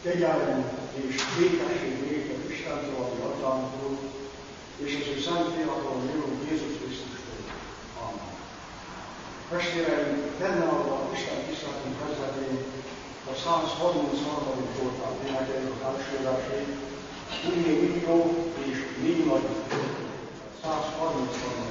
Kegyelem és békesség néktek Istentől, ami Atyánktól, és az ő szent fiától, Urunk Jézus Krisztustól. Amen. Testvéreim, benne a Isten tiszteletünk kezdetén a 133. Zsoltár énekeljük az első versét. Úgy még jó és még nagy. 133.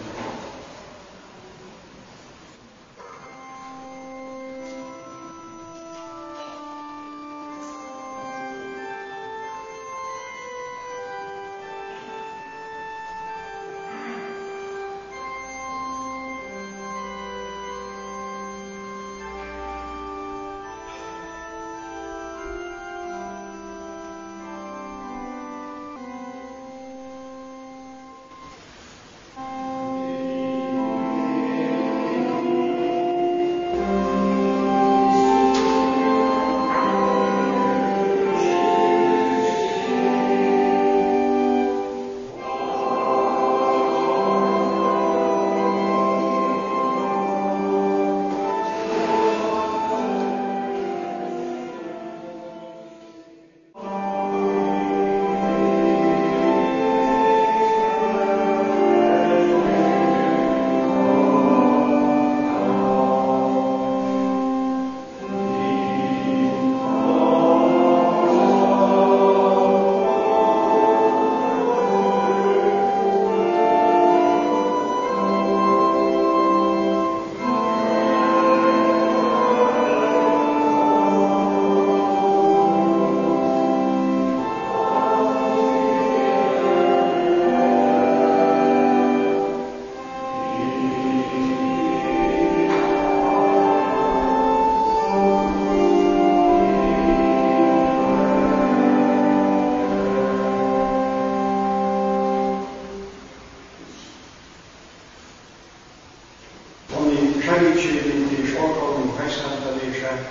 Segítségünk és alkalmunk megszentelése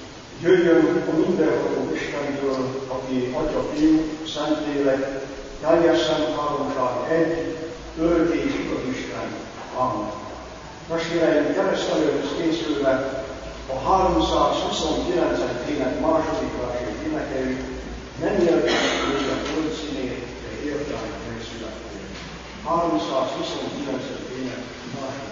jöjjön a mindenható Istentől, aki Atya, Fiú, Szentlélek, teljes szent háromság egy, örök és igaz Isten. Amen. Testvéreim, keresztelőhöz készülve a 329. ének második versét énekeljük, nem érdemes a földszínét, de értelmet megszületően. 329. ének második.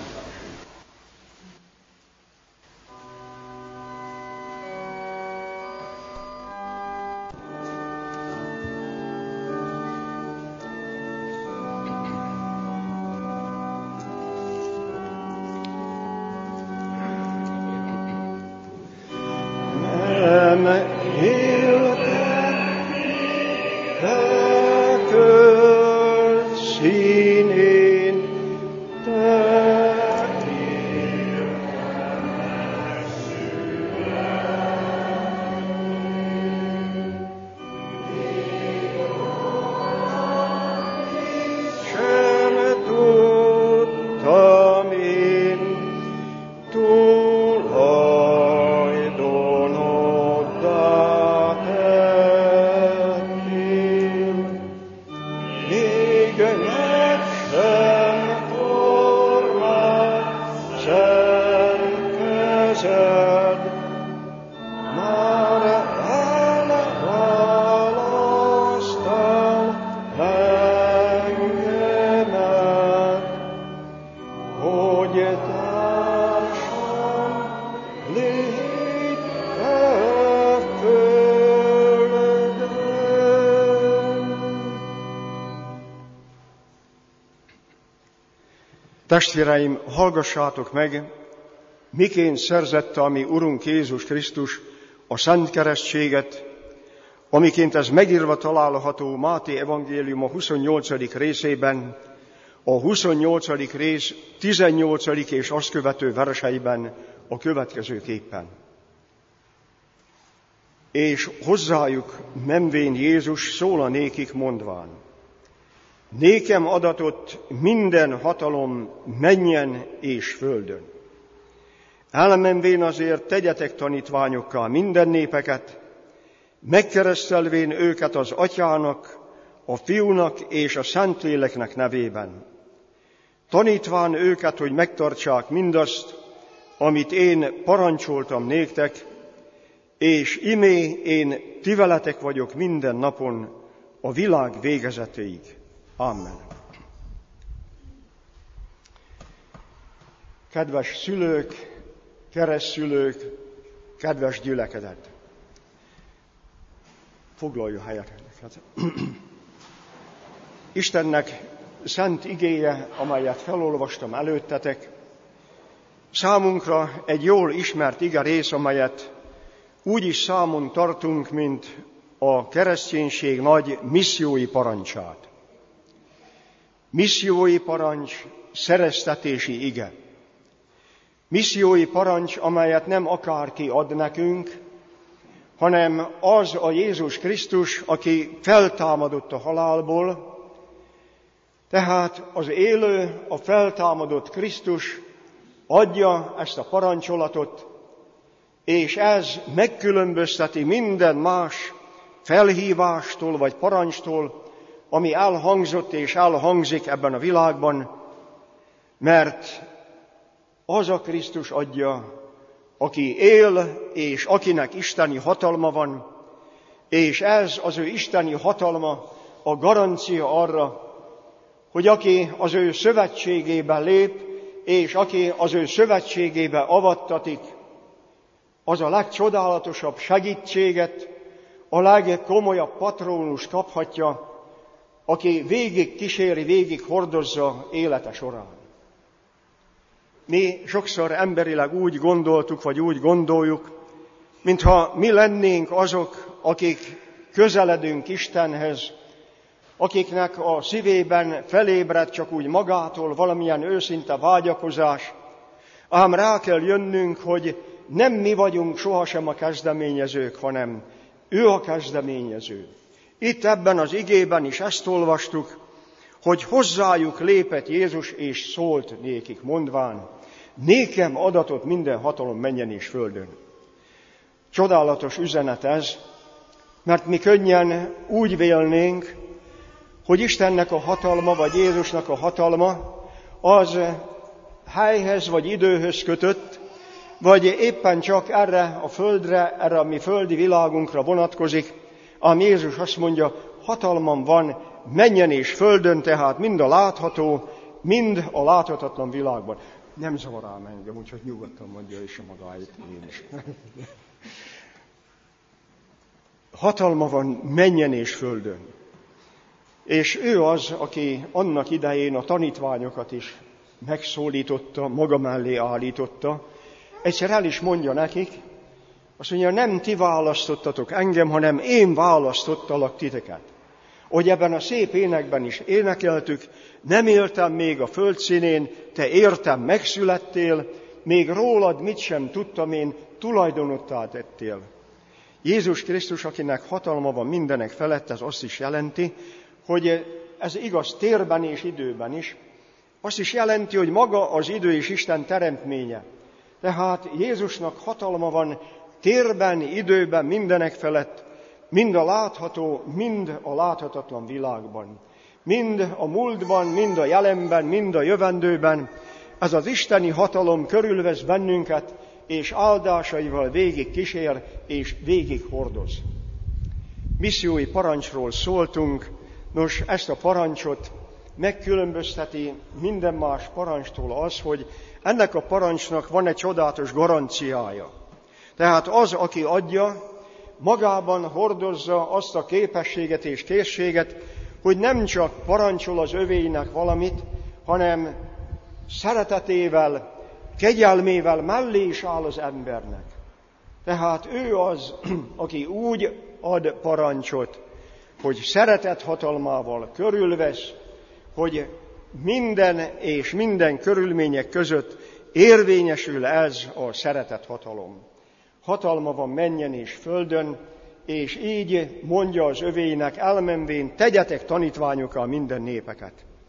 Testvéreim, hallgassátok meg, miként szerzette a mi Urunk Jézus Krisztus a szent keresztséget, amiként ez megírva található Máté evangéliuma 28. részében, a 28. rész 18. és azt követő verseiben a következőképpen. És hozzájuk menvén Jézus szól a nékik mondván: nékem adatott minden hatalom mennyen és földön. Elmenvén azért tegyetek tanítványokká minden népeket, megkeresztelvén őket az Atyának, a Fiúnak és a Szentléleknek nevében. Tanítván őket, hogy megtartsák mindazt, amit én parancsoltam néktek, és imé én ti veletek vagyok minden napon a világ végezetéig. Amen. Kedves szülők, keresztszülők, kedves gyülekezet! Foglalja helyet. Istennek szent igéje, amelyet felolvastam előttetek, számunkra egy jól ismert ige rész, amelyet úgy is számon tartunk, mint a kereszténység nagy missziói parancsát. Missziói parancs, szereztetési ige. Missziói parancs, amelyet nem akárki ad nekünk, hanem az a Jézus Krisztus, aki feltámadott a halálból, tehát az élő, a feltámadott Krisztus adja ezt a parancsolatot, és ez megkülönbözteti minden más felhívástól vagy parancstól, ami elhangzott és elhangzik ebben a világban, mert az a Krisztus adja, aki él, és akinek isteni hatalma van, és ez az ő isteni hatalma a garancia arra, hogy aki az ő szövetségébe lép, és aki az ő szövetségébe avattatik, az a legcsodálatosabb segítséget, a legkomolyabb patrónust kaphatja, aki végig kíséri, végig hordozza élete során. Mi sokszor emberileg úgy gondoltuk, vagy úgy gondoljuk, mintha mi lennénk azok, akik közeledünk Istenhez, akiknek a szívében felébred csak úgy magától valamilyen őszinte vágyakozás, ám rá kell jönnünk, hogy nem mi vagyunk sohasem a kezdeményezők, hanem ő a kezdeményező. Itt ebben az igében is ezt olvastuk, hogy hozzájuk lépett Jézus és szólt nékik, mondván, nékem adatot minden hatalom mennyen és földön. Csodálatos üzenet ez, mert mi könnyen úgy vélnénk, hogy Istennek a hatalma, vagy Jézusnak a hatalma az helyhez vagy időhöz kötött, vagy éppen csak erre a földre, erre a mi földi világunkra vonatkozik, ám Jézus azt mondja, hatalmam van mennyen és földön, tehát mind a látható, mind a láthatatlan világban. Nem zavar ám engem, úgyhogy nyugodtan mondja is a magáit én is. Hatalma van mennyen és földön. És ő az, aki annak idején a tanítványokat is megszólította, maga mellé állította. Egyszer el is mondja nekik, azt mondja, nem ti választottatok engem, hanem én választottalak titeket. Hogy ebben a szép énekben is énekeltük, nem éltem még a földszínén, te értem megszülettél, még rólad mit sem tudtam én, tulajdonottá tettél. Jézus Krisztus, akinek hatalma van mindenek felett, ez azt is jelenti, hogy ez igaz térben és időben is. Azt is jelenti, hogy maga az idő és Isten teremtménye. Tehát Jézusnak hatalma van térben, időben, mindenek felett, mind a látható, mind a láthatatlan világban. Mind a múltban, mind a jelenben, mind a jövendőben. Ez az isteni hatalom körülvesz bennünket, és áldásaival végig kísér, és végig hordoz. Missziói parancsról szóltunk, nos, ezt a parancsot megkülönbözteti minden más parancstól az, hogy ennek a parancsnak van egy csodálatos garanciája. Tehát az, aki adja, magában hordozza azt a képességet és készséget, hogy nem csak parancsol az övéinek valamit, hanem szeretetével, kegyelmével mellé is áll az embernek. Tehát ő az, aki úgy ad parancsot, hogy szeretet hatalmával körülvesz, hogy minden és minden körülmények között érvényesül ez a szeretet hatalom. Hatalma van mennyen és földön, és így mondja az övéinek elmenvén, tegyetek tanítványokká minden népeket.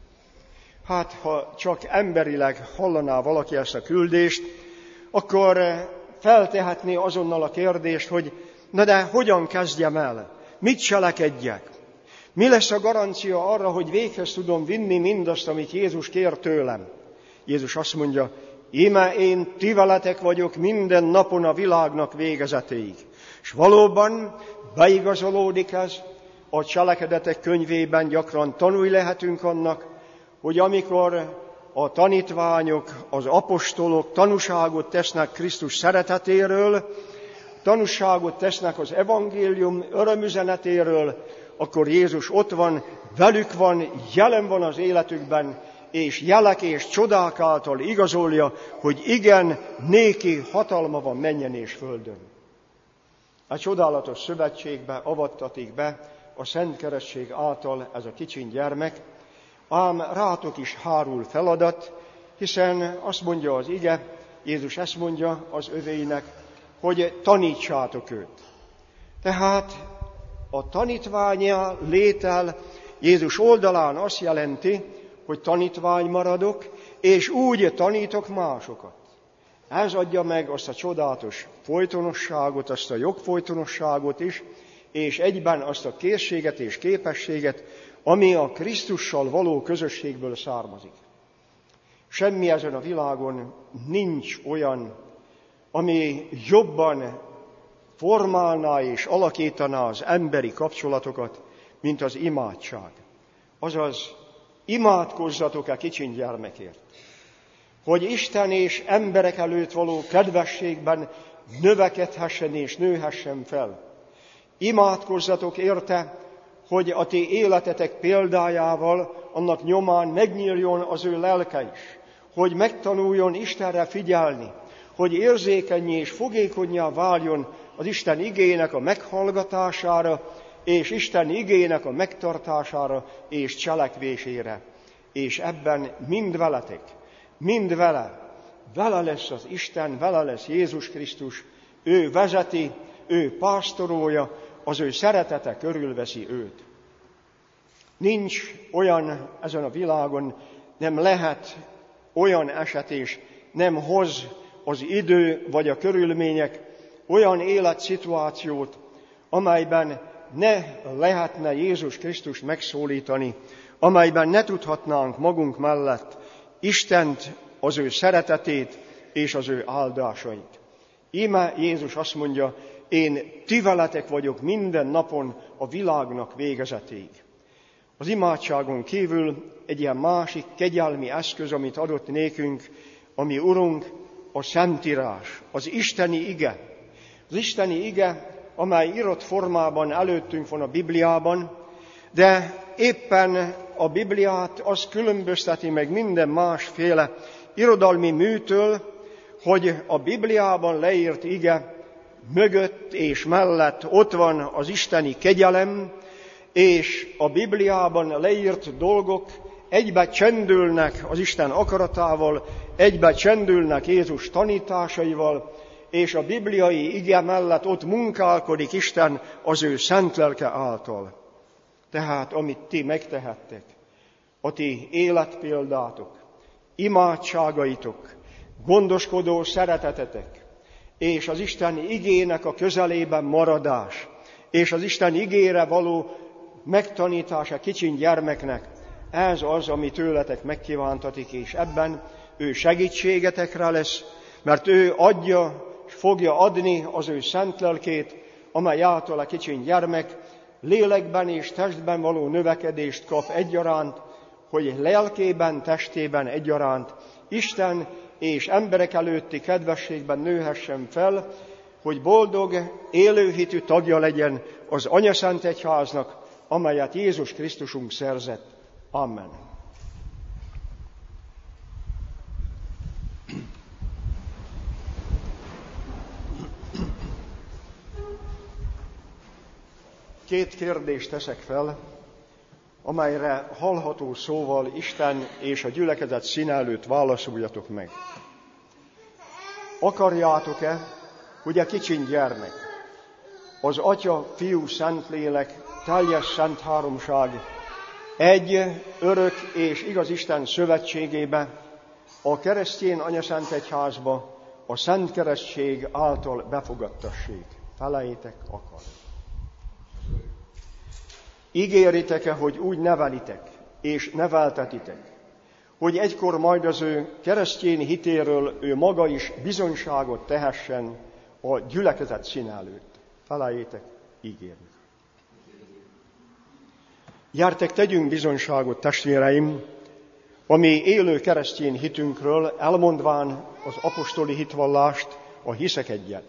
Hát, ha csak emberileg hallaná valaki ezt a küldést, akkor feltehetné azonnal a kérdést, hogy na de hogyan kezdjem el? Mit cselekedjek? Mi lesz a garancia arra, hogy véghez tudom vinni mindazt, amit Jézus kér tőlem? Jézus azt mondja, íme én ti veletek vagyok minden napon a világnak végezetéig. És valóban beigazolódik ez, a cselekedetek könyvében gyakran tanulni lehetünk annak, hogy amikor a tanítványok, az apostolok tanúságot tesznek Krisztus szeretetéről, tanúságot tesznek az evangélium örömüzenetéről, akkor Jézus ott van, velük van, jelen van az életükben, és jelek és csodák által igazolja, hogy igen, néki hatalma van mennyen és földön. A csodálatos szövetségbe avattatik be a Szent Keresztség által ez a kicsin gyermek, ám rátok is hárul feladat, hiszen azt mondja az ige, Jézus ezt mondja az övéinek, hogy tanítsátok őt. Tehát a tanítvánnyá létel Jézus oldalán azt jelenti, hogy tanítvány maradok, és úgy tanítok másokat. Ez adja meg azt a csodálatos folytonosságot, azt a jogfolytonosságot is, és egyben azt a készséget és képességet, ami a Krisztussal való közösségből származik. Semmi ezen a világon nincs olyan, ami jobban formálná és alakítaná az emberi kapcsolatokat, mint az imádság. Azaz, imádkozzatok-e kicsin gyermekért, hogy Isten és emberek előtt való kedvességben növekedhessen és nőhessen fel. Imádkozzatok érte, hogy a ti életetek példájával annak nyomán megnyíljon az ő lelke is, hogy megtanuljon Istenre figyelni, hogy érzékennyé és fogékonnyá váljon az Isten igének a meghallgatására, és Isten igének a megtartására és cselekvésére. És ebben mind veletek, mind vele lesz az Isten, vele lesz Jézus Krisztus, ő vezeti, ő pásztorolja, az ő szeretete körülveszi őt. Nincs olyan ezen a világon, nem lehet olyan eset, és nem hoz az idő vagy a körülmények olyan életszituációt, amelyben ne lehetne Jézus Krisztust megszólítani, amelyben ne tudhatnánk magunk mellett Istent, az ő szeretetét és az ő áldásait. Íme Jézus azt mondja, én ti veletek vagyok minden napon a világnak végezetéig. Az imádságon kívül egy ilyen másik kegyelmi eszköz, amit adott nékünk, ami Urunk, a Szentírás, az Isteni ige. Az Isteni ige, amely írott formában előttünk van a Bibliában, de éppen a Bibliát az különbözteti meg minden másféle irodalmi műtől, hogy a Bibliában leírt ige mögött és mellett ott van az isteni kegyelem, és a Bibliában leírt dolgok egybe csendülnek az Isten akaratával, egybe csendülnek Jézus tanításaival, és a bibliai ige mellett ott munkálkodik Isten az ő szent lelke által. Tehát amit ti megtehettek, a ti életpéldátok, imádságaitok, gondoskodó szeretetetek, és az Isten igének a közelében maradás, és az Isten igére való megtanítása kicsin gyermeknek, ez az, ami tőletek megkívántatik, és ebben ő segítségetekre lesz, mert ő adja, és fogja adni az ő szent lelkét, amely által a kicsin gyermek lélekben és testben való növekedést kap egyaránt, hogy lelkében, testében egyaránt Isten és emberek előtti kedvességben nőhessen fel, hogy boldog, élőhitű tagja legyen az Anyaszent Egyháznak, amelyet Jézus Krisztusunk szerzett. Amen. Két kérdést teszek fel, amelyre hallható szóval Isten és a gyülekezet színe előtt válaszoljatok meg. Akarjátok-e, hogy a kicsin gyermek, az Atya, Fiú, Szentlélek, teljes szent háromság egy örök és igaz Isten szövetségébe, a keresztény Anyaszent Egyházba, a Szent Keresztség által befogadtassék? Feleljétek akar. Ígéritek-e, hogy úgy nevelitek és neveltetitek, hogy egykor majd az ő keresztény hitéről ő maga is bizonyságot tehessen a gyülekezet színe előtt? Találjátok ígérni. Gyertek, tegyünk bizonyságot, testvéreim, a mi élő keresztény hitünkről, elmondván az apostoli hitvallást, a hiszek egyet.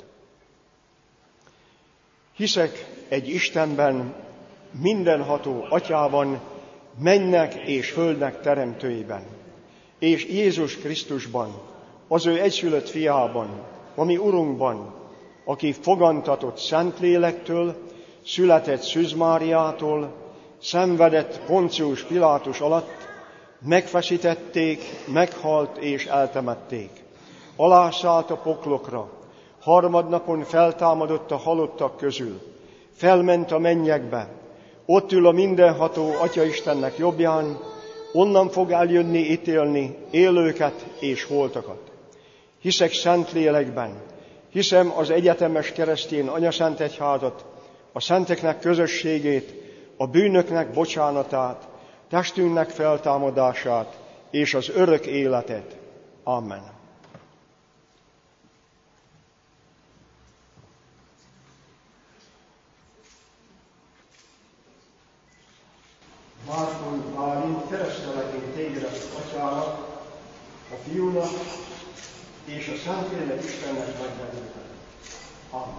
Hiszek egy Istenben, mindenható Atyában, mennek és földnek teremtőiben, és Jézus Krisztusban, az ő egyszülött fiában, a mi Urunkban, aki fogantatott Szentlélektől, született Szűz Máriától, szenvedett Poncius Pilátus alatt, megfeszítették, meghalt és eltemették. Alászállt a poklokra, harmadnapon feltámadott a halottak közül, felment a mennyekbe, ott ül a mindenható Atya-Istennek jobbján, onnan fog eljönni ítélni élőket és holtakat. Hiszek Szentlélekben, hiszem az egyetemes keresztény anyaszentegyházat, a szenteknek közösségét, a bűnöknek bocsánatát, testünknek feltámadását és az örök életet. Amen. Márton Bálint, keresztelek én tégedet Atyának, a Fiúnak és a Szentlélek Istennek megváltani. Amen.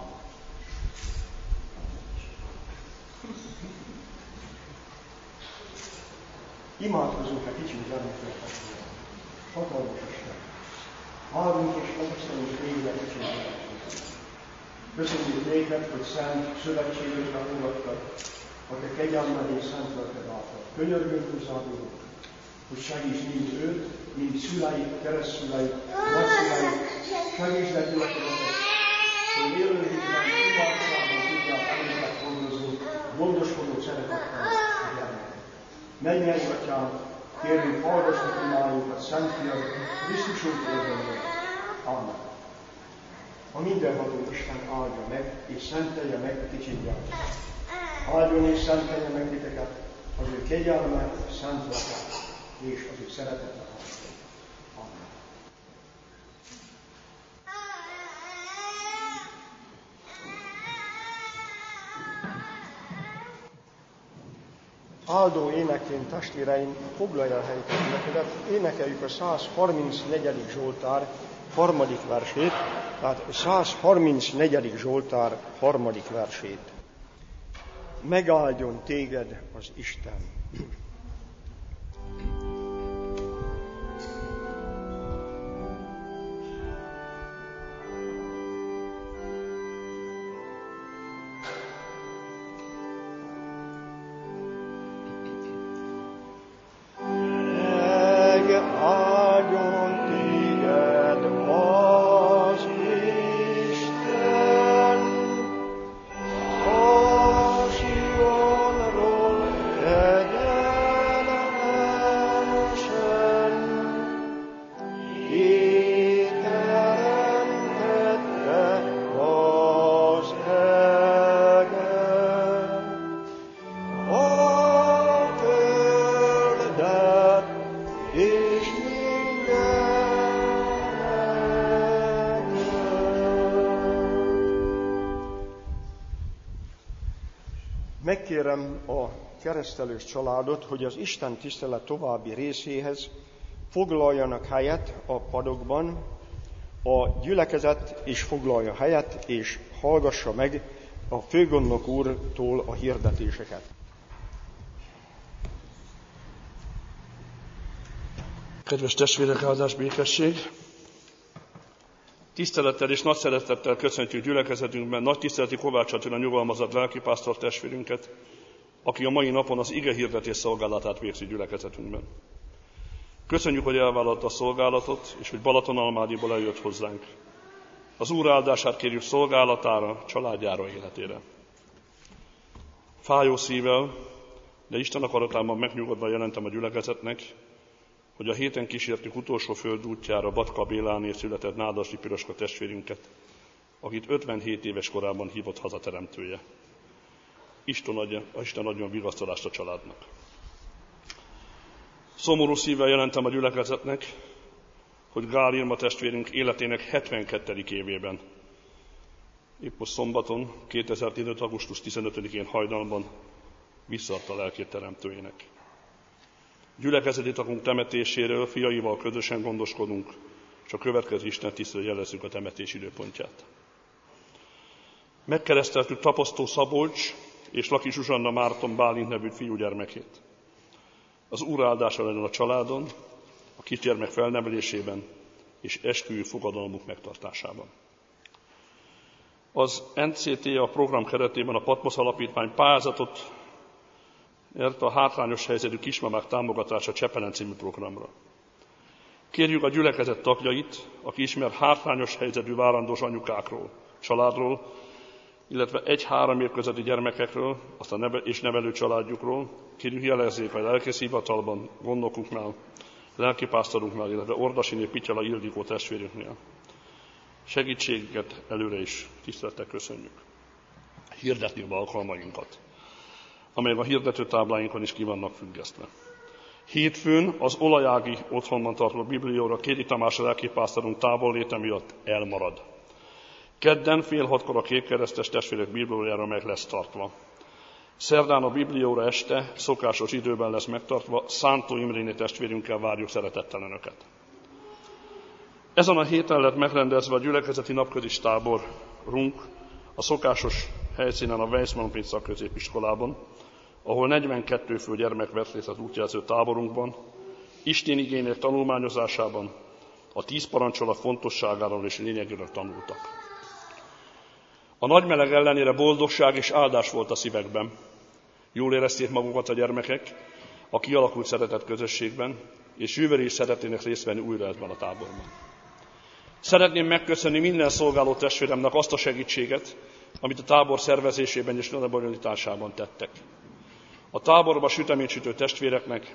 Imádkozunk a kicsit bennünket. Hatalmas Isten. Hálunk és megköszönjük végre kicsit. Köszönjük néked, hogy szent szövetségedbe fogadtad, a te kegyelmed és szent lelked által. Könyörgünk hozzád, Urunk, hogy segíts mind őt, mind szüleit, keresztszüleit, nagyszüleit, segíts neki lakodatot, hogy élőhívben, imádságban tudják előzet hordozni, gondoskodó szeretettel a gyermeket. Mennyei Atyánk, kérjünk, hallgass meg imáinkat, Szent Fiad, Krisztusunk érdeméért. Amen. A mindenható Isten áldja meg, és szentelje meg a kicsit gyermeket. Áldjon és szentelje meg titeket, az ő kegyelme, szent lelke és az ő szeretete. Amen. Áldó éneként, testvéreim, foglalja a helyet énekedet, énekeljük a 134. Zsoltár harmadik versét, tehát 134. Zsoltár harmadik versét. Megáldjon téged az Isten. Megkérem a keresztelős családot, hogy az Isten tisztelet további részéhez foglaljanak helyet a padokban, a gyülekezet is foglalja helyet, és hallgassa meg a főgondnok úrtól a hirdetéseket. Kedves testvérek, áldás, békesség! Tisztelettel és nagy szeretettel köszöntjük gyülekezetünkben nagy tiszteleti Kovács Attila nyugalmazott lelkipásztor testvérünket, aki a mai napon az ige hirdetés szolgálatát végzi gyülekezetünkben. Köszönjük, hogy elvállalta a szolgálatot, és hogy Balatonalmádiból eljött hozzánk. Az Úr áldását kérjük szolgálatára, családjára, életére. Fájó szívvel, de Isten akaratában megnyugodva jelentem a gyülekezetnek, hogy a héten kísértük utolsó földútjára Batka Bélánél született Nádasdi Piroska testvérünket, akit 57 éves korában hívott hazateremtője. Isten adjon vigasztalást a családnak. Szomorú szívvel jelentem a gyülekezetnek, hogy Gál Irma testvérünk életének 72. évében épp most szombaton, 2015. augusztus 15-én hajnalban visszaadta lelkét teremtőjének. Gyülekezeti tagunk temetéséről fiaival közösen gondoskodunk, és a következő istentisztől jelezzük a temetés időpontját. Megkereszteltük Tapasztó Szabolcs és Laki Zsuzsanna Márton Bálint nevű fiúgyermekét. Az Úr áldása legyen a családon, a kisgyermek felnevelésében és esküvő fogadalmuk megtartásában. Az NCTA program keretében a Patmosz Alapítvány pályázatot nyert a hátrányos helyzetű kismamák támogatása Csepelen című programra. Kérjük a gyülekezet tagjait, aki ismer hátrányos helyzetű várandós anyukákról, családról, illetve 1-3 év közötti gyermekekről, és nevelő családjukról, kérjük jelezzék a lelkészhivatalban, gondnokuknál, lelkipásztorunknál, illetve Ordasiné Pityala Ildikó testvérünknél. Segítségüket előre is tisztelettel köszönjük. Hirdetni a alkalmainkat, amelyek a hirdetőtábláinkon is ki vannak függesztve. Hétfőn az olajági otthonban tartó biblióra Kéri Tamás lelkipásztorunk távolléte miatt elmarad. Kedden 5:30 a Kékkeresztes testvérek bibliójára meg lesz tartva. Szerdán a biblióra este szokásos időben lesz megtartva, Szántó Imréné testvérünkkel várjuk szeretettel önöket. Ezen a héten lett megrendezve a gyülekezeti napközis táborunk a szokásos helyszínen a Weissmann szakközépiskolában, ahol 42 fő gyermek vett részt az útjelző táborunkban, Isten igének tanulmányozásában, a 10 parancsolat fontosságáról és lényegéről tanultak. A nagy meleg ellenére boldogság és áldás volt a szívekben. Jól érezték magukat a gyermekek a kialakult szeretett közösségben, és jövőre is szeretnének részt venni újra ebben a táborban. Szeretném megköszönni minden szolgáló testvéremnek azt a segítséget, amit a tábor szervezésében és lebonyolításában tettek. A táborba süteménysütő testvéreknek,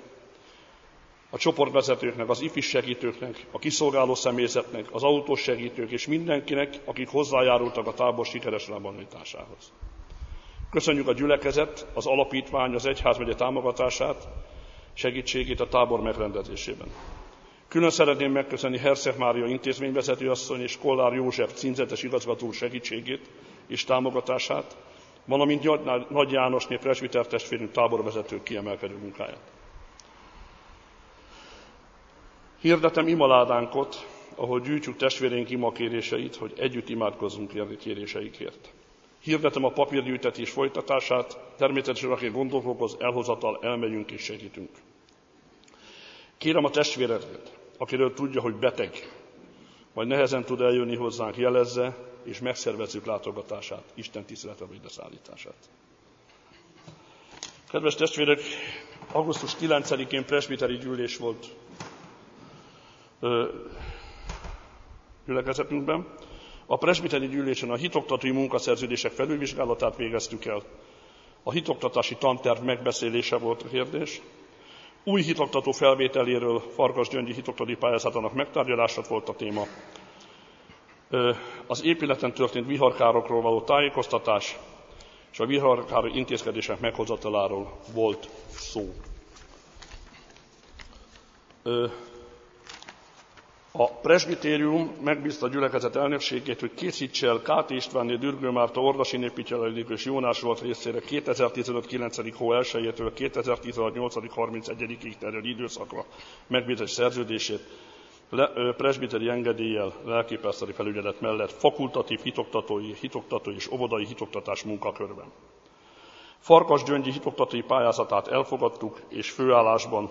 a csoportvezetőknek, az ifis segítőknek, a kiszolgáló személyzetnek, az autós segítők és mindenkinek, akik hozzájárultak a tábor sikeres lebonyolításához. Köszönjük a gyülekezet, az alapítvány, az egyházmegye támogatását, segítségét a tábor megrendezésében. Külön szeretném megköszönni Herceg Mária intézményvezetőasszony és Kollár József címzetes igazgató segítségét és támogatását, valamint Nagy Jánosné presbiter testvérünk táborvezető kiemelkedő munkáját. Hirdetem imaládánkot, ahol gyűjtjük testvéreink imakéréseit, hogy együtt imádkozzunk kéréseikért. Hirdetem a papírgyűjtetés folytatását, természetesen aki gondolkoz, elhozatal, elmegyünk és segítünk. Kérem a testvéreket, akiről tudja, hogy beteg, vagy nehezen tud eljönni hozzánk, jelezze, és megszervezzük látogatását, Isten tiszteletre vagy leszállítását. Kedves testvérek, augusztus 9-én presbiteri gyűlés volt gyülekezetünkben. A presbiteri gyűlésen a hitoktatói munkaszerződések felülvizsgálatát végeztük el. A hitoktatási tanterv megbeszélése volt a kérdés. Új hitoktató felvételéről Farkas Gyöngyi hitoktatói pályázatának megtárgyalása volt a téma. Az épületen történt viharkárokról való tájékoztatás és a viharkár intézkedések meghozataláról volt szó. A presbitérium megbízta a gyülekezet elnökségét, hogy készítse el Kt. Istvánné, Dürgő Márta, Ordasiné Pityala Ildikó és Jónás Zsolt részére 2015. 9. hó 1-től 2016. 8. 31-ig terjedő időszakra megbízási szerződését presbiteri engedéllyel, lelkipásztori felügyelet mellett fakultatív hitoktatói és óvodai hitoktatás munkakörben. Farkas Gyöngyi hitoktatói pályázatát elfogadtuk, és főállásban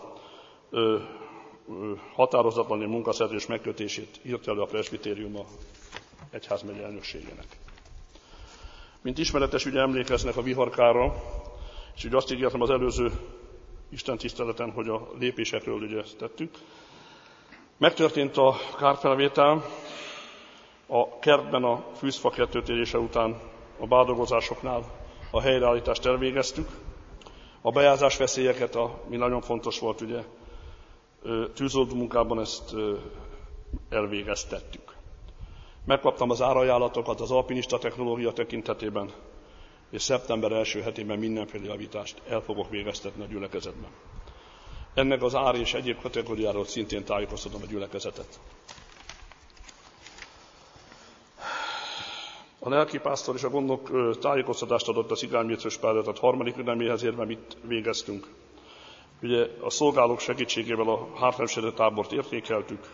határozatlan munkaszerződés megkötését írta elő a presbitérium a egyházmegye elnökségének. Mint ismeretes, ugye emlékeznek a viharkára, és ugye azt ígértem az előző istentiszteleten, hogy a lépésekről ugye ezt tettük. Megtörtént a kárfelvétel, a kertben a fűzfa kettőtérése után a bádogozásoknál a helyreállítást elvégeztük. A bejázás veszélyeket, ami nagyon fontos volt, ugye, tűzoldó munkában ezt elvégeztettük. Megkaptam az árajánlatokat az alpinista technológia tekintetében, és szeptember első hetében mindenféle javítást el fogok végeztetni a gyülekezetben. Ennek az ár és egyéb kategóriáról szintén tájékoztatom a gyülekezetet. A lelkipásztor és a gondnok tájékoztatást adott a Cigánymécős Pályatat harmadik ünneméhez érve mit végeztünk. Ugye a szolgálók segítségével a Hartnemsede tábort értékeltük.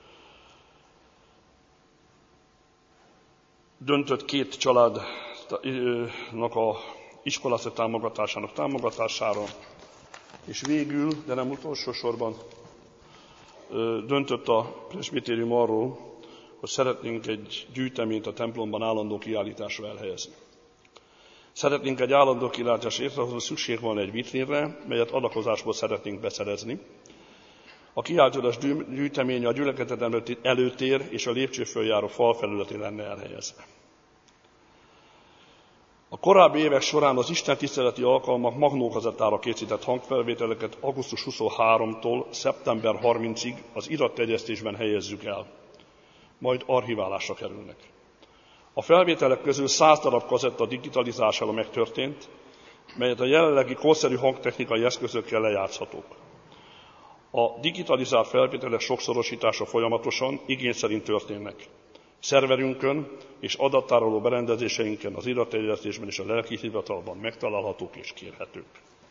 Döntött 2 családnak a iskolászi támogatására, és végül, de nem utolsó sorban, döntött a presbitérium arról, hogy szeretnénk egy gyűjteményt a templomban állandó kiállításra elhelyezni. Szeretnénk egy állandó kiállításra létrehozni, szükség van egy vitrínre, melyet adakozásból szeretnénk beszerezni. A kiállítás gyűjteménye a gyülekezet előtér és a lépcsőföljáró fal felületén lenne elhelyezve. A korábbi évek során az istentiszteleti alkalmak magnókazettára készített hangfelvételeket augusztus 23-tól szeptember 30-ig az iratterjesztésben helyezzük el, majd archiválásra kerülnek. A felvételek közül 100 darab kazetta digitalizálása megtörtént, melyet a jelenlegi korszerű hangtechnikai eszközökkel lejátszhatók. A digitalizált felvételek sokszorosítása folyamatosan, igény szerint történnek. Szerverünkön és adattároló berendezéseinken, az iratterjesztésben és a lelki hivatalban megtalálhatók és kérhetők.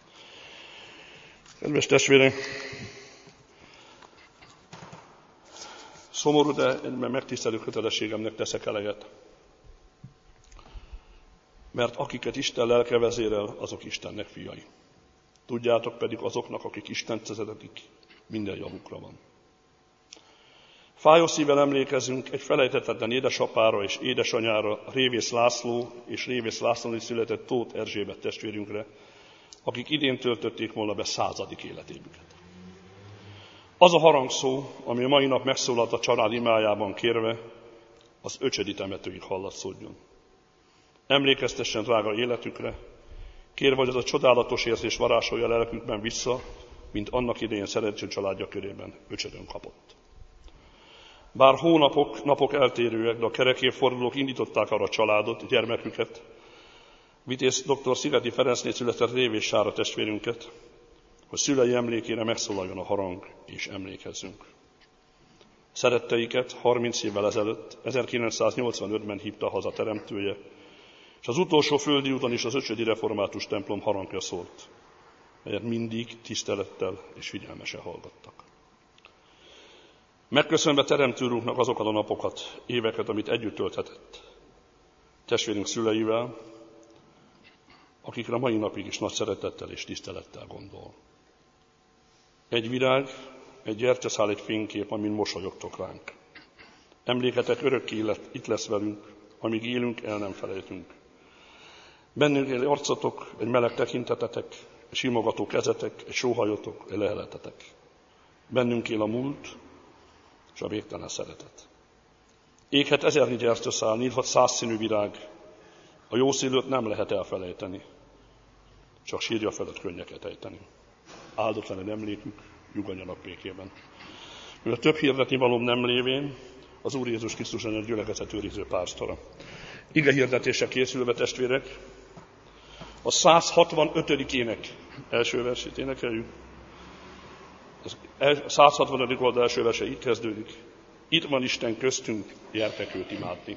Kedves testvérek! Szomorú, de egyben megtisztelő kötelességemnek teszek eleget. Mert akiket Isten lelke vezérel, azok Istennek fiai. Tudjátok pedig, azoknak, akik Istent szeretik, minden javukra van. Fájó szívvel emlékezünk egy felejthetetlen édesapára és édesanyára, Révész László és Révész Lászlóni született Tóth Erzsébet testvérünkre, akik idén töltötték volna be 100. életévüket. Az a harangszó, ami a mai nap megszólalt a család imájában kérve, az Öcsedi temetőig hallatszódjon. Emlékeztessen drága életükre, kérve, hogy az a csodálatos érzés varázsolja lelkükben vissza, mint annak idején szerencsés családja körében Öcsödön kapott. Bár napok eltérőek, de a kerekévfordulók indították arra a családot, gyermeküket, Vitéz dr. Szigeti Ferencnél született Révész Sára testvérünket, hogy szülei emlékére megszólaljon a harang, és emlékezzünk. Szeretteiket 30 évvel ezelőtt, 1985-ben hívta haza teremtője, és az utolsó földi úton is az Öcsödi Református templom harangja szólt, melyet mindig tisztelettel és figyelmesen hallgattak. Megköszönve Teremtő Úrunknak azokat a napokat, éveket, amit együtt tölthetett testvérünk szüleivel, akikre mai napig is nagy szeretettel és tisztelettel gondol. Egy virág, egy gyertyaszál, egy fénykép, amin mosolyogtok ránk. Emléketek örökké itt lesz velünk, amíg élünk, el nem felejtünk. Bennünk él arcotok, egy meleg tekintetetek, egy simogató kezetek, egy sóhajotok, egy leheletetek. Bennünk él a múlt, és a végtelen szeretet. Éghet 1000 gyertyaszál, nyílhat 100 színű virág, a jó szülőt nem lehet elfelejteni, csak sírja felett könnyeket ejteni. Áldott emlékük, nyugodjanak békében. Mivel több hirdetni valóm nem lévén, az Úr Jézus Krisztus a gyülekezet őriző pásztora. Ige hirdetése készülve, testvérek, a 165. ének első versét énekeljük. A 160. oldal első verse így kezdődik. Itt van Isten köztünk, gyertek őt imádni.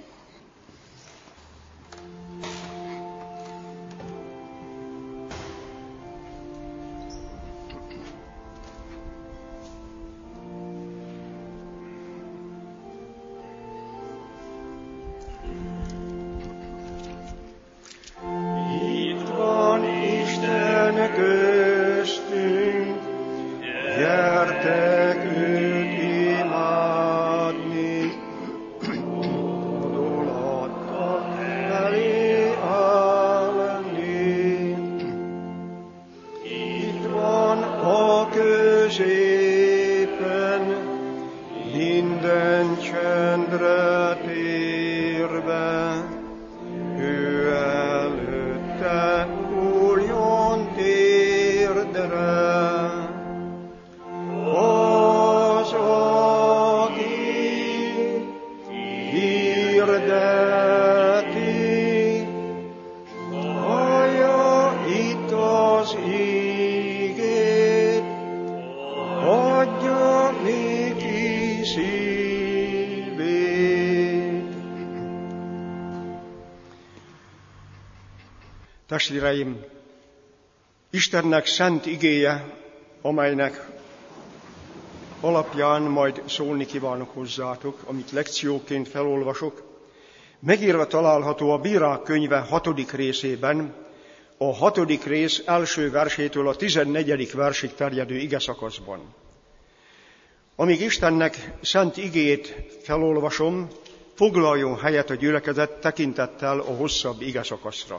Testvéreim, Istennek szent igéje, amelynek alapján majd szólni kívánok hozzátok, amit lekcióként felolvasok, megírva található a Bírák könyve 6. részében, a 6. rész első versétől a 14. versig terjedő igeszakaszban. Amíg Istennek szent igéjét felolvasom, foglaljon helyet a gyülekezet tekintettel a hosszabb igeszakaszra.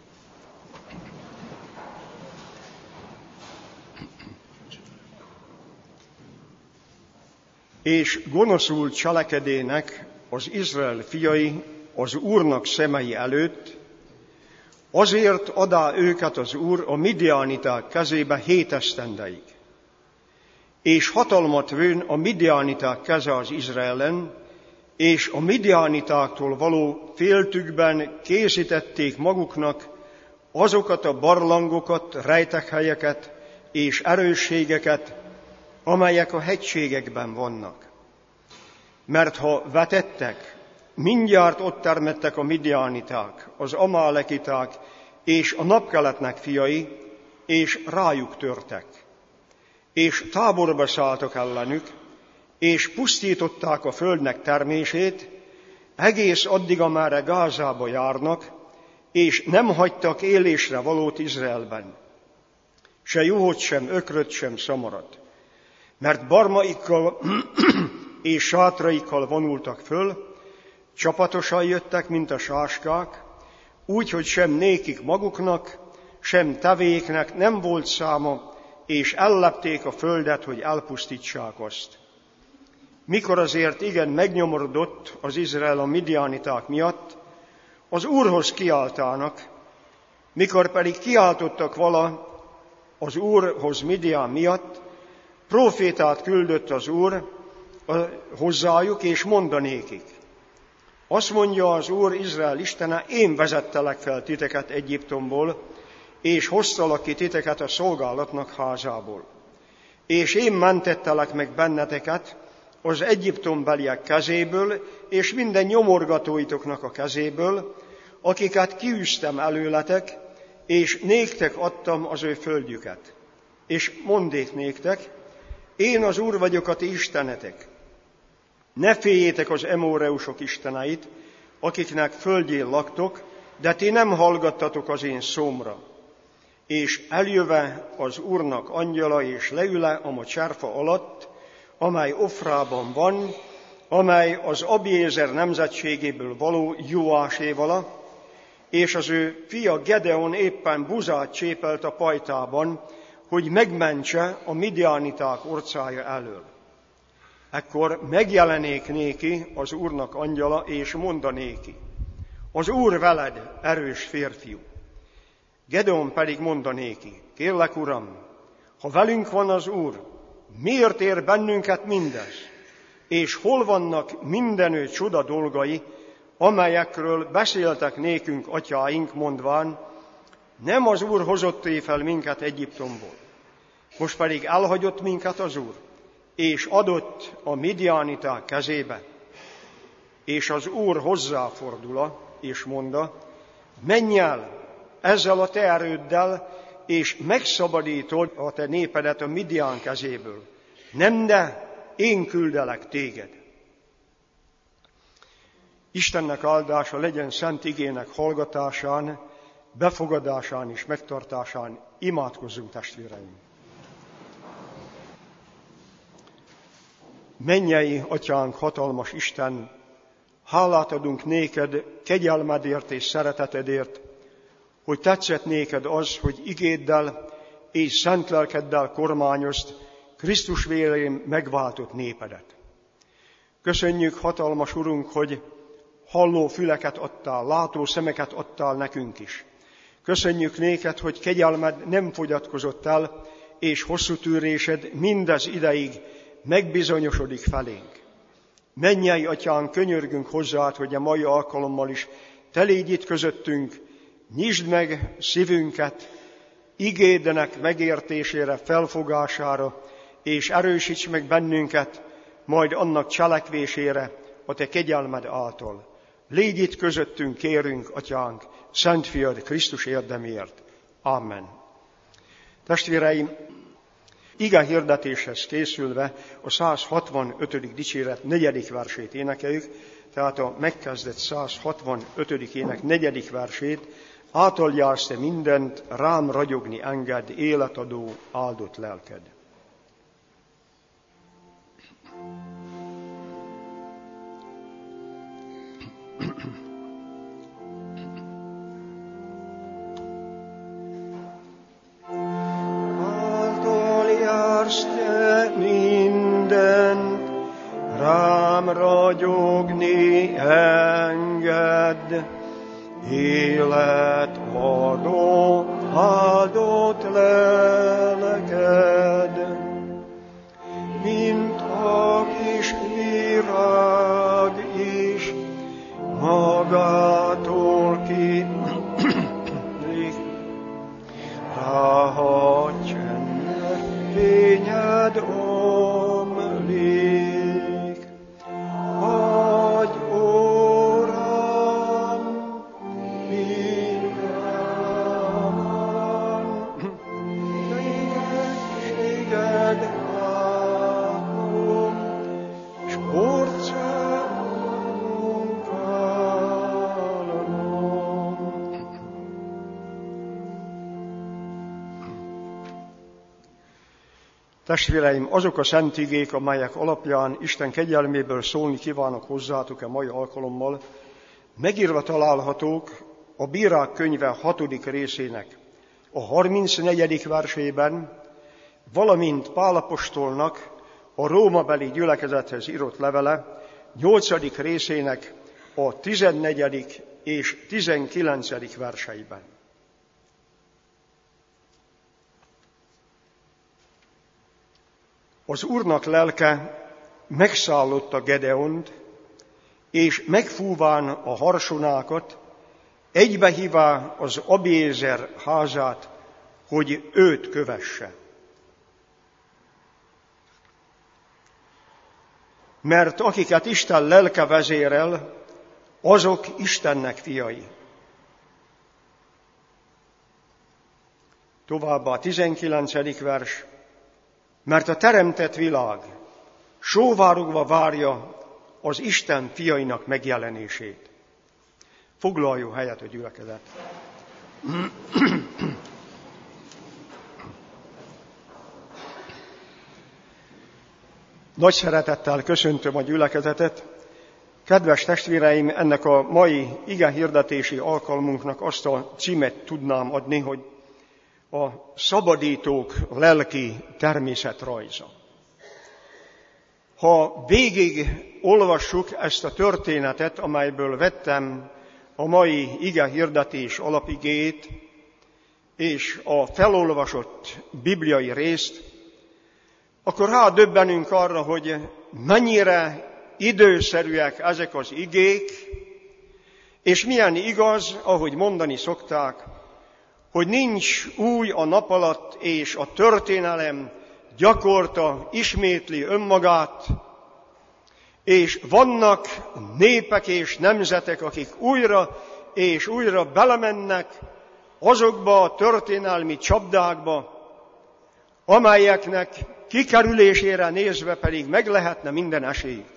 És gonoszul cselekedének az Izrael fiai az Úrnak szemei előtt, azért adá őket az Úr a midianiták kezébe 7 esztendeig. És hatalmat vőn a midianiták keze az Izraelen, és a midianitáktól való féltükben készítették maguknak azokat a barlangokat, rejtekhelyeket és erősségeket, amelyek a hegységekben vannak. Mert ha vetettek, mindjárt ott termettek a midianiták, az amálekiták és a napkeletnek fiai, és rájuk törtek. És táborba szálltak ellenük, és pusztították a földnek termését, egész addig, amerre Gázába járnak, és nem hagytak élésre valót Izraelben. Se juhot, sem ökröt, sem szamarat. Mert barmaikkal és sátraikkal vonultak föl, csapatosan jöttek, mint a sáskák, úgy, hogy sem nékik maguknak, sem tevéknek nem volt száma, és ellepték a földet, hogy elpusztítsák azt. Mikor azért igen megnyomorodott az Izrael a midianiták miatt, az Úrhoz kiáltának, mikor pedig kiáltottak vala az Úrhoz Midian miatt, prófétát küldött az Úr hozzájuk, és mondanékik. Azt mondja az Úr Izrael Istene, én vezettelek fel titeket Egyiptomból, és hoztalak ki titeket a szolgálatnak házából. És én mentettelek meg benneteket az egyiptombeliek kezéből, és minden nyomorgatóitoknak a kezéből, akiket kiűztem előletek, és néktek adtam az ő földjüket. És mondék néktek, én az Úr vagyok a ti istenetek. Ne féljétek az emóreusok isteneit, akiknek földjén laktok, de ti nem hallgattatok az én szómra. És eljöve az Úrnak angyala, és leüle a cserfa alatt, amely Ofrában van, amely az Abiézer nemzetségéből való Joásévala, és az ő fia Gedeon éppen buzát csépelt a pajtában, hogy megmentse a midianiták orcája elől. Ekkor megjelenék néki az Úrnak angyala, és mondanéki, az Úr veled, erős férfiú. Gedeon pedig mondanéki, kérlek, Uram, ha velünk van az Úr, miért ér bennünket mindez? És hol vannak mindenő csoda dolgai, amelyekről beszéltek nékünk atyáink, mondván, nem az Úr hozott fel minket Egyiptomból. Most pedig elhagyott minket az Úr, és adott a midianiták kezébe. És az Úr hozzáfordula, és mondta, menj el ezzel a te erőddel, és megszabadítod a te népedet a Midian kezéből. Nem, de én küldelek téged. Istennek áldása legyen szent igének hallgatásán, befogadásán és megtartásán. Imádkozzunk, testvéreim! Mennyei Atyánk, hatalmas Isten, hálát adunk néked kegyelmedért és szeretetedért, hogy tetszett néked az, hogy igéddel és szent lelkeddel kormányozd Krisztus vérén megváltott népedet. Köszönjük, hatalmas Urunk, hogy halló füleket adtál, látó szemeket adtál nekünk is. Köszönjük néked, hogy kegyelmed nem fogyatkozott el, és hosszú tűrésed mindez ideig megbizonyosodik felénk. Mennyei Atyánk, könyörgünk hozzád, hogy a mai alkalommal is te légy itt közöttünk, nyisd meg szívünket igédnek megértésére, felfogására, és erősíts meg bennünket, majd annak cselekvésére a te kegyelmed által. légy itt közöttünk, kérünk, Atyánk, Szent Fiad Krisztus érdemért. Amen. Testvéreim, ige hirdetéshez készülve a 165. dicséret 4. versét énekeljük, tehát a megkezdett 165. ének 4. versét, átaljálsz te mindent, rám ragyogni enged, életadó, áldott lelked. Átaljálsz te mindent, rám ragyogni enged, életadó, áldott lelked, mint a kis virág is magától kinyílik, ráhagy csendes fényed omlik. Adj, Uram, mindenben, égességed látom, s orcámon vállom. Testvéreim, azok a szent igék, amelyek alapján Isten kegyelméből szólni kívánok hozzátok a mai alkalommal, megírva találhatók a Bírák könyve 6. részének a 34. versében, valamint Pál apostolnak a rómabeli gyülekezethez írott levele 8. részének a 14. és 19. verseiben. Az Úrnak lelke megszállotta Gedeont, és megfúván a harsonákat, egybehívá az Abiézer házát, hogy őt kövesse. Mert akiket Isten lelke vezérel, azok Istennek fiai. Továbbá a 19. vers, mert a teremtett világ sóvárogva várja az Isten fiainak megjelenését. Foglaljon helyet a gyülekezet. Nagy szeretettel köszöntöm a gyülekezetet. Kedves testvéreim, ennek a mai igehirdetési alkalmunknak azt a címet tudnám adni, hogy a szabadítók lelki természetrajza. Ha végig olvassuk ezt a történetet, amelyből vettem a mai igehirdetés alapigéjét, és a felolvasott bibliai részt, akkor rádöbbenünk arra, hogy mennyire időszerűek ezek az igék, és milyen igaz, ahogy mondani szokták, hogy nincs új a nap alatt, és a történelem gyakorta ismétli önmagát, és vannak népek és nemzetek, akik újra és újra belemennek azokba a történelmi csapdákba, amelyeknek kikerülésére nézve pedig meg lehetne minden esélyük.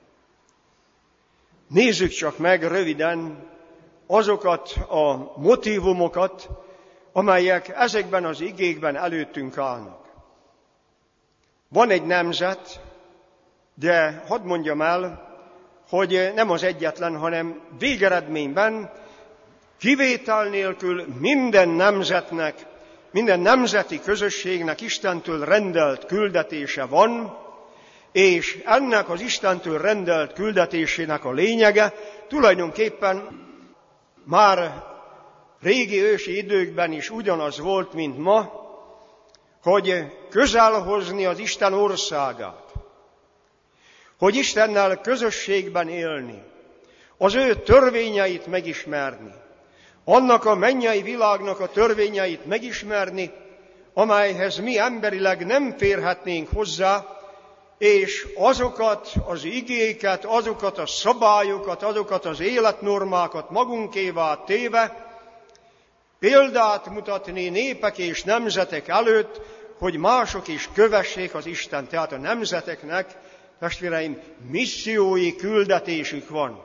Nézzük csak meg röviden azokat a motívumokat, amelyek ezekben az igékben előttünk állnak. Van egy nemzet, de hadd mondjam el, hogy nem az egyetlen, hanem végeredményben kivétel nélkül minden nemzetnek, minden nemzeti közösségnek Istentől rendelt küldetése van, és ennek az Istentől rendelt küldetésének a lényege tulajdonképpen már régi ősi időkben is ugyanaz volt, mint ma, hogy közel hozni az Isten országát, hogy Istennel közösségben élni, az ő törvényeit megismerni, annak a mennyei világnak a törvényeit megismerni, amelyhez mi emberileg nem férhetnénk hozzá, és azokat az igéket, azokat a szabályokat, azokat az életnormákat magunkévá téve, példát mutatni népek és nemzetek előtt, hogy mások is kövessék az Istent. Tehát a nemzeteknek, testvéreim, missziói küldetésük van.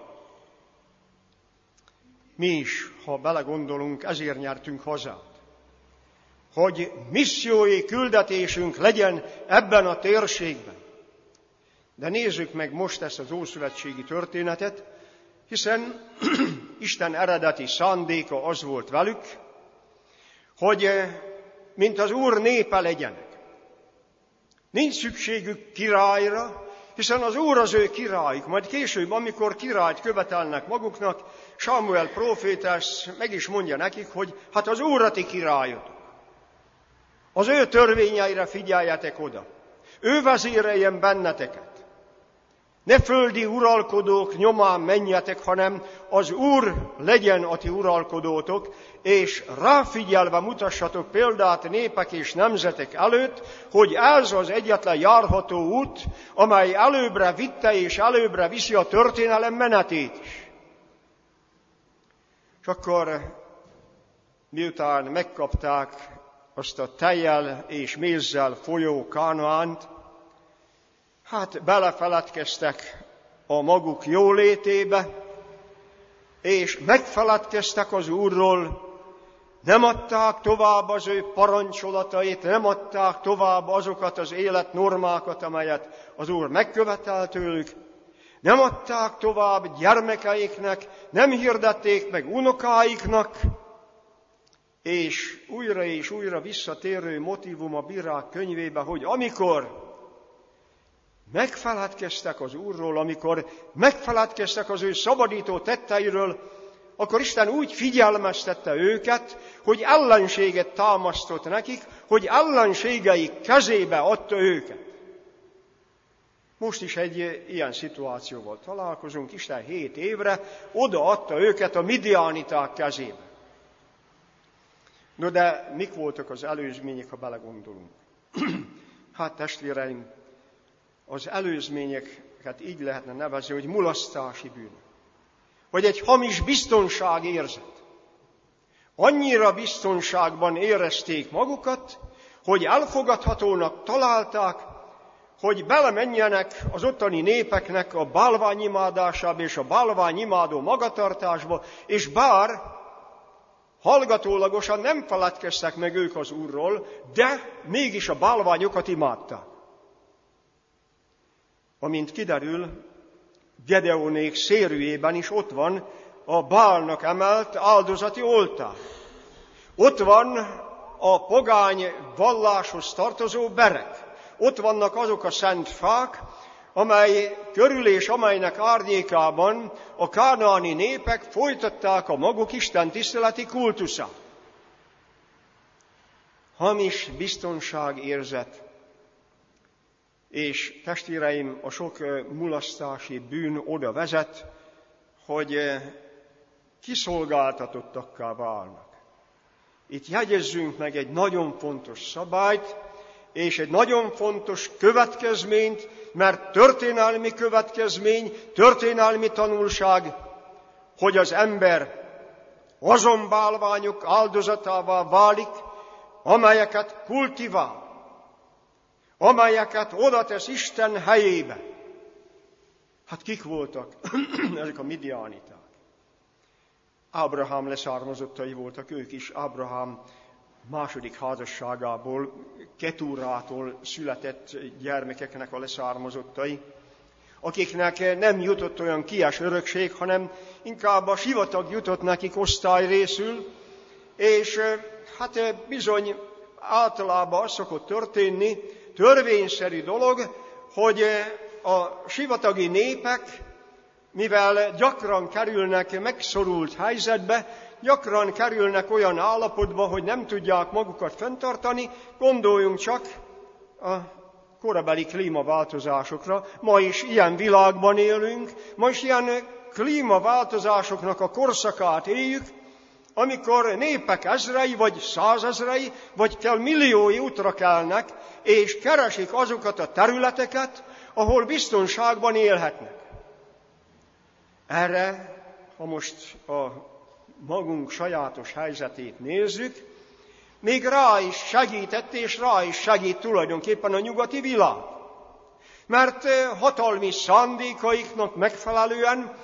Mi is, ha belegondolunk, ezért nyertünk hazát. Hogy missziói küldetésünk legyen ebben a térségben. De nézzük meg most ezt az ószövetségi történetet, hiszen Isten eredeti szándéka az volt velük, hogy mint az Úr népe legyenek. Nincs szükségük királyra, hiszen az Úr az ő királyuk. Majd később, amikor királyt követelnek maguknak, Sámuel próféta meg is mondja nekik, hogy hát az Úr a ti királyotok. Az ő törvényeire figyeljetek oda. Ő vezéreljen benneteket. Ne földi uralkodók nyomán menjetek, hanem az Úr legyen a ti uralkodótok, és ráfigyelve mutassatok példát népek és nemzetek előtt, hogy ez az egyetlen járható út, amely előbbre vitte és előbbre viszi a történelem menetét is. És akkor, miután megkapták azt a tejjel és mézzel folyó Kánaánt, hát belefeledkeztek a maguk jólétébe, és megfeledkeztek az Úrról, nem adták tovább az ő parancsolatait, nem adták tovább azokat az életnormákat, amelyet az Úr megkövetelt tőlük, nem adták tovább gyermekeiknek, nem hirdették meg unokáiknak, és újra visszatérő motívum a Bírák könyvébe, hogy amikor megfeledkeztek az Úrról, amikor megfeledkeztek az ő szabadító tetteiről, akkor Isten úgy figyelmeztette őket, hogy ellenséget támasztott nekik, hogy ellenségeik kezébe adta őket. Most is egy ilyen szituációval találkozunk, Isten 7 évre odaadta őket a midianiták kezébe. No de mik voltak az előzmények, ha belegondolunk? Hát testvéreim, az előzményeket így lehetne nevezni, hogy mulasztási bűn. Vagy egy hamis biztonságérzet. Annyira biztonságban érezték magukat, hogy elfogadhatónak találták, hogy belemenjenek az ottani népeknek a bálványimádásába és a bálványimádó magatartásba, és bár hallgatólagosan nem feledkeztek meg ők az Úrról, de mégis a bálványokat imádták. Amint kiderül, Gedeonék szérűjében is ott van a Bálnak emelt áldozati oltár. Ott van a pogány valláshoz tartozó berek. Ott vannak azok a szent fák, amely körül és amelynek árnyékában a kánaáni népek folytatták a maguk istentiszteleti kultuszát. Hamis biztonságérzet. És testvéreim, a sok mulasztási bűn oda vezet, hogy kiszolgáltatottakká válnak. Itt jegyezzünk meg egy nagyon fontos szabályt, és egy nagyon fontos következményt, mert történelmi következmény, történelmi tanulság, hogy az ember azon bálványok áldozatává válik, amelyeket kultivál, amelyeket oda tesz Isten helyébe. Hát kik voltak? Ezek a midianiták. Ábrahám leszármazottai voltak ők is. Ábrahám második házasságából, Ketúrától született gyermekeknek a leszármazottai, akiknek nem jutott olyan kies örökség, hanem inkább a sivatag jutott nekik osztályrészül, és hát bizony általában az szokott történni, törvényszerű dolog, hogy a sivatagi népek, mivel gyakran kerülnek megszorult helyzetbe, gyakran kerülnek olyan állapotba, hogy nem tudják magukat fenntartani, gondoljunk csak a korabeli klímaváltozásokra. Ma is ilyen világban élünk, ma is ilyen klímaváltozásoknak a korszakát éljük, amikor népek ezrei, vagy százezrei, vagy kell milliói útra kelnek, és keresik azokat a területeket, ahol biztonságban élhetnek. Erre, ha most a magunk sajátos helyzetét nézzük, még rá is segített, és rá is segít tulajdonképpen a nyugati világ. Mert hatalmi szándékaiknak megfelelően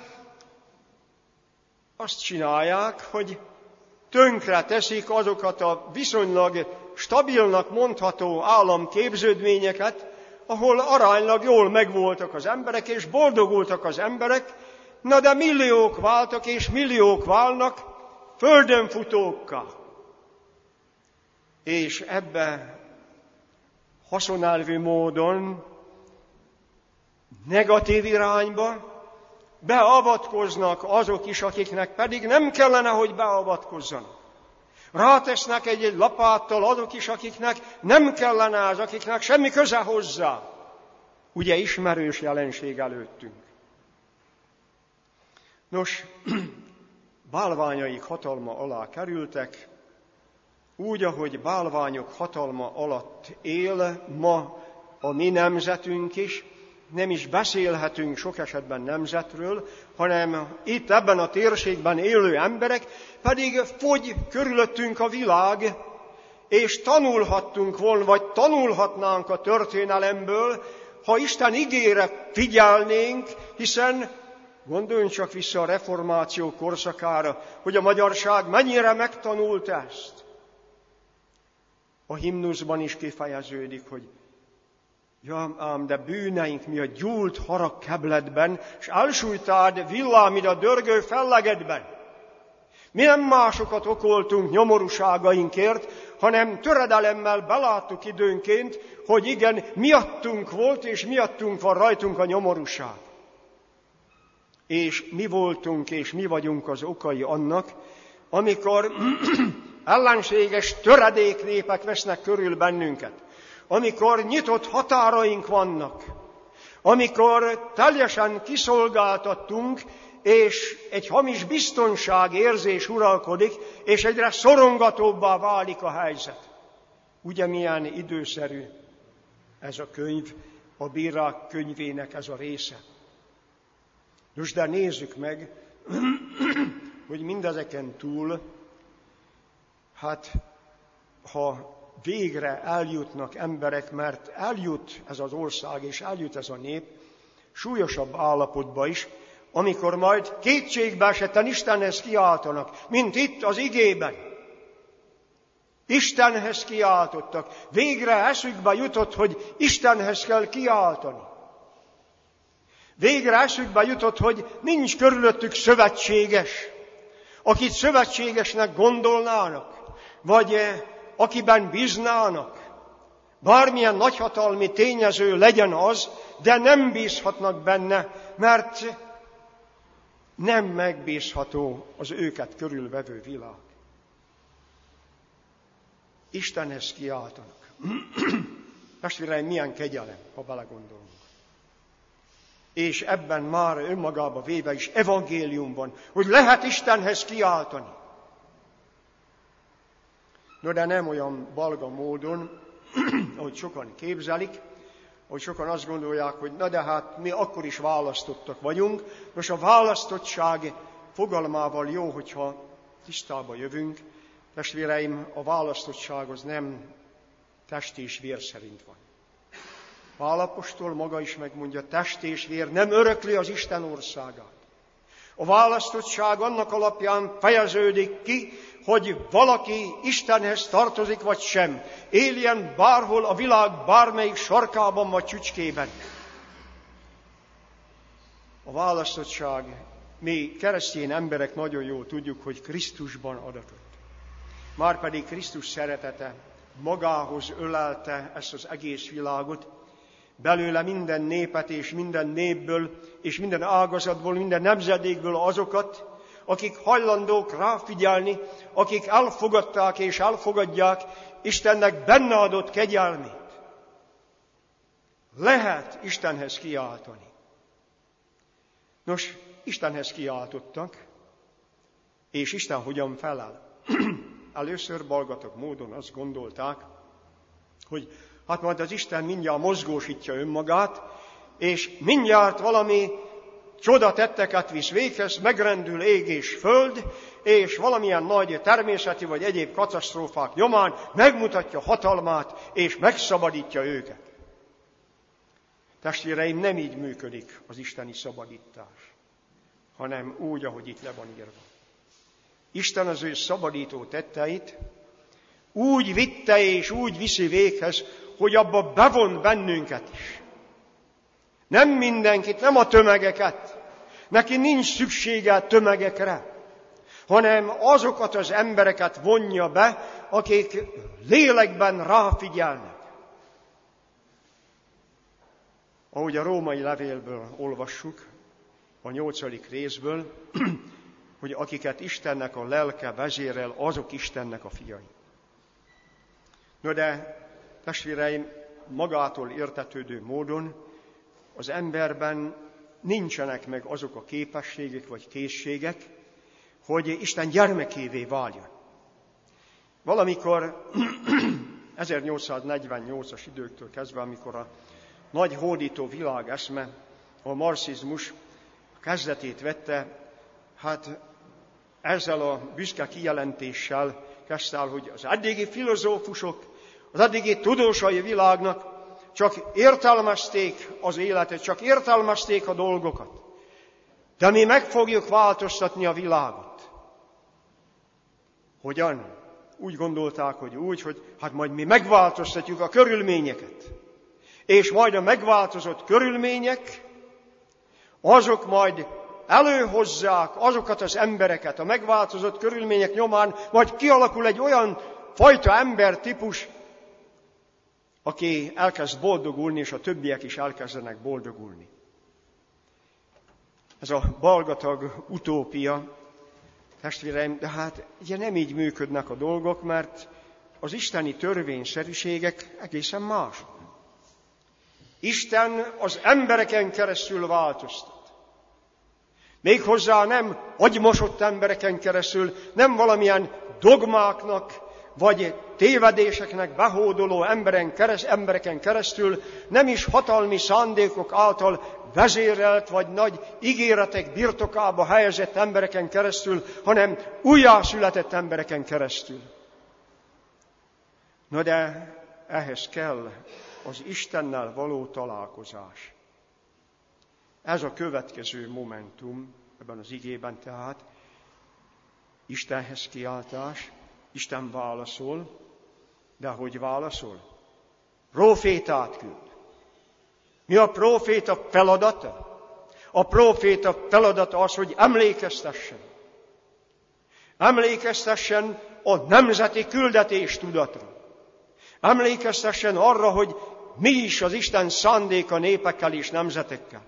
azt csinálják, hogy tönkre teszik azokat a viszonylag stabilnak mondható államképződményeket, ahol aránylag jól megvoltak az emberek, és boldogultak az emberek, na de milliók váltak, és milliók válnak földönfutókká. És ebbe haszonelvű módon, negatív irányba beavatkoznak azok is, akiknek pedig nem kellene, hogy beavatkozzanak. Rátesznek egy lapáttal azok is, akiknek nem kellene az, akiknek semmi köze hozzá. Ugye ismerős jelenség előttünk. Nos, bálványaik hatalma alá kerültek, úgy, ahogy bálványok hatalma alatt él ma a mi nemzetünk is, nem is beszélhetünk sok esetben nemzetről, hanem itt ebben a térségben élő emberek, pedig fogy körülöttünk a világ, és tanulhattunk volna, vagy tanulhatnánk a történelemből, ha Isten igére figyelnénk, hiszen gondoljunk csak vissza a reformáció korszakára, hogy a magyarság mennyire megtanult ezt. A himnuszban is kifejeződik, hogy ja, ám de bűneink mi a gyúlt harag kebletben, s elsújtád villámid a dörgő fellegedben. Mi nem másokat okoltunk nyomorúságainkért, hanem töredelemmel beláttuk időnként, hogy igen, miattunk volt, és miattunk van rajtunk a nyomorúság. És mi voltunk, és mi vagyunk az okai annak, amikor ellenséges töredéknépek vesznek körül bennünket, amikor nyitott határaink vannak, amikor teljesen kiszolgáltattunk, és egy hamis biztonságérzés uralkodik, és egyre szorongatóbbá válik a helyzet. Ugye milyen időszerű ez a könyv, a Bírák könyvének ez a része. Nos, de nézzük meg, hogy mindezeken túl, hát ha végre eljutnak emberek, mert eljut ez az ország, és eljut ez a nép súlyosabb állapotba is, amikor majd kétségbe esetten Istenhez kiáltanak, mint itt az igében. Istenhez kiáltottak. Végre eszükbe jutott, hogy Istenhez kell kiáltani. Végre eszükbe jutott, hogy nincs körülöttük szövetséges, akit szövetségesnek gondolnának, vagy akiben bíznának. Bármilyen nagyhatalmi tényező legyen az, de nem bízhatnak benne, mert nem megbízható az őket körülvevő világ. Istenhez kiáltanak. Testvéreim, milyen kegyelem, ha belegondolunk. És ebben már önmagába véve is evangélium van, hogy lehet Istenhez kiáltani. No, de nem olyan balga módon, ahogy sokan képzelik, hogy sokan azt gondolják, hogy na de hát mi akkor is választottak vagyunk. Most a választottság fogalmával jó, hogyha tisztába jövünk. Testvéreim, a választottság az nem test és vér szerint van. Pál apostol maga is megmondja, test és vér nem örökli az Isten országát. A választottság annak alapján fejeződik ki, hogy valaki Istenhez tartozik vagy sem. Éljen bárhol a világ bármelyik sarkában vagy csücskében. A választottság, mi keresztény emberek nagyon jól tudjuk, hogy Krisztusban adatott. Márpedig Krisztus szeretete magához ölelte ezt az egész világot, belőle minden népet és minden népből, és minden ágazatból, minden nemzedékből azokat, akik hajlandók ráfigyelni, akik elfogadták és elfogadják Istennek benne adott kegyelmét. Lehet Istenhez kiáltani. Nos, Istenhez kiáltottak, És Isten hogyan felel? Először balgatag módon azt gondolták, hogy hát majd az Isten mindjárt mozgósítja önmagát, és mindjárt valami csodatetteket visz véghez, megrendül ég és föld, és valamilyen nagy természeti vagy egyéb katasztrófák nyomán megmutatja hatalmát, és megszabadítja őket. Testvéreim, nem így működik az isteni szabadítás, hanem úgy, ahogy itt le van írva. Isten az ő szabadító tetteit úgy vitte és úgy viszi véghez, hogy abba bevon bennünket is. Nem mindenkit, nem a tömegeket. Neki nincs szüksége a tömegekre, hanem azokat az embereket vonja be, akik lélekben ráfigyelnek. Ahogy a római levélből olvassuk, a 8. részből, hogy akiket Istennek a lelke vezérel, azok Istennek a fiai. No de, testvéreim, magától értetődő módon az emberben nincsenek meg azok a képességek vagy készségek, hogy Isten gyermekévé váljon. Valamikor 1848-as időktől kezdve, amikor a nagy hódító világeszme, a marxizmus kezdetét vette, hát ezzel a büszke kijelentéssel kezdte el, hogy az eddigi filozófusok, az eddigi tudósai világnak csak értelmezték az életet, csak értelmezték a dolgokat. De mi meg fogjuk változtatni a világot. Hogyan? Úgy gondolták, hogy úgy, hogy hát majd mi megváltoztatjuk a körülményeket. És majd a megváltozott körülmények, azok majd előhozzák azokat az embereket, a megváltozott körülmények nyomán, majd kialakul egy olyan fajta embertípus, aki elkezd boldogulni, és a többiek is elkezdenek boldogulni. Ez a balgatag utópia, testvéreim, de hát ugye nem így működnek a dolgok, mert az isteni törvényszerűségek egészen mások. Isten az embereken keresztül változtat. Méghozzá nem agymosott embereken keresztül, nem valamilyen dogmáknak, vagy tévedéseknek behódoló embereken keresztül, nem is hatalmi szándékok által vezérelt, vagy nagy ígéretek birtokába helyezett embereken keresztül, hanem újjászületett embereken keresztül. Na de ehhez kell az Istennel való találkozás. Ez a következő momentum ebben az igében tehát. Istenhez kiáltás, Isten válaszol, de hogy válaszol? Prófétát küld. Mi a próféta feladata? A próféta feladata az, hogy emlékeztessen. Emlékeztessen a nemzeti küldetés tudatra. Emlékeztessen arra, hogy mi is az Isten szándéka népekkel és nemzetekkel.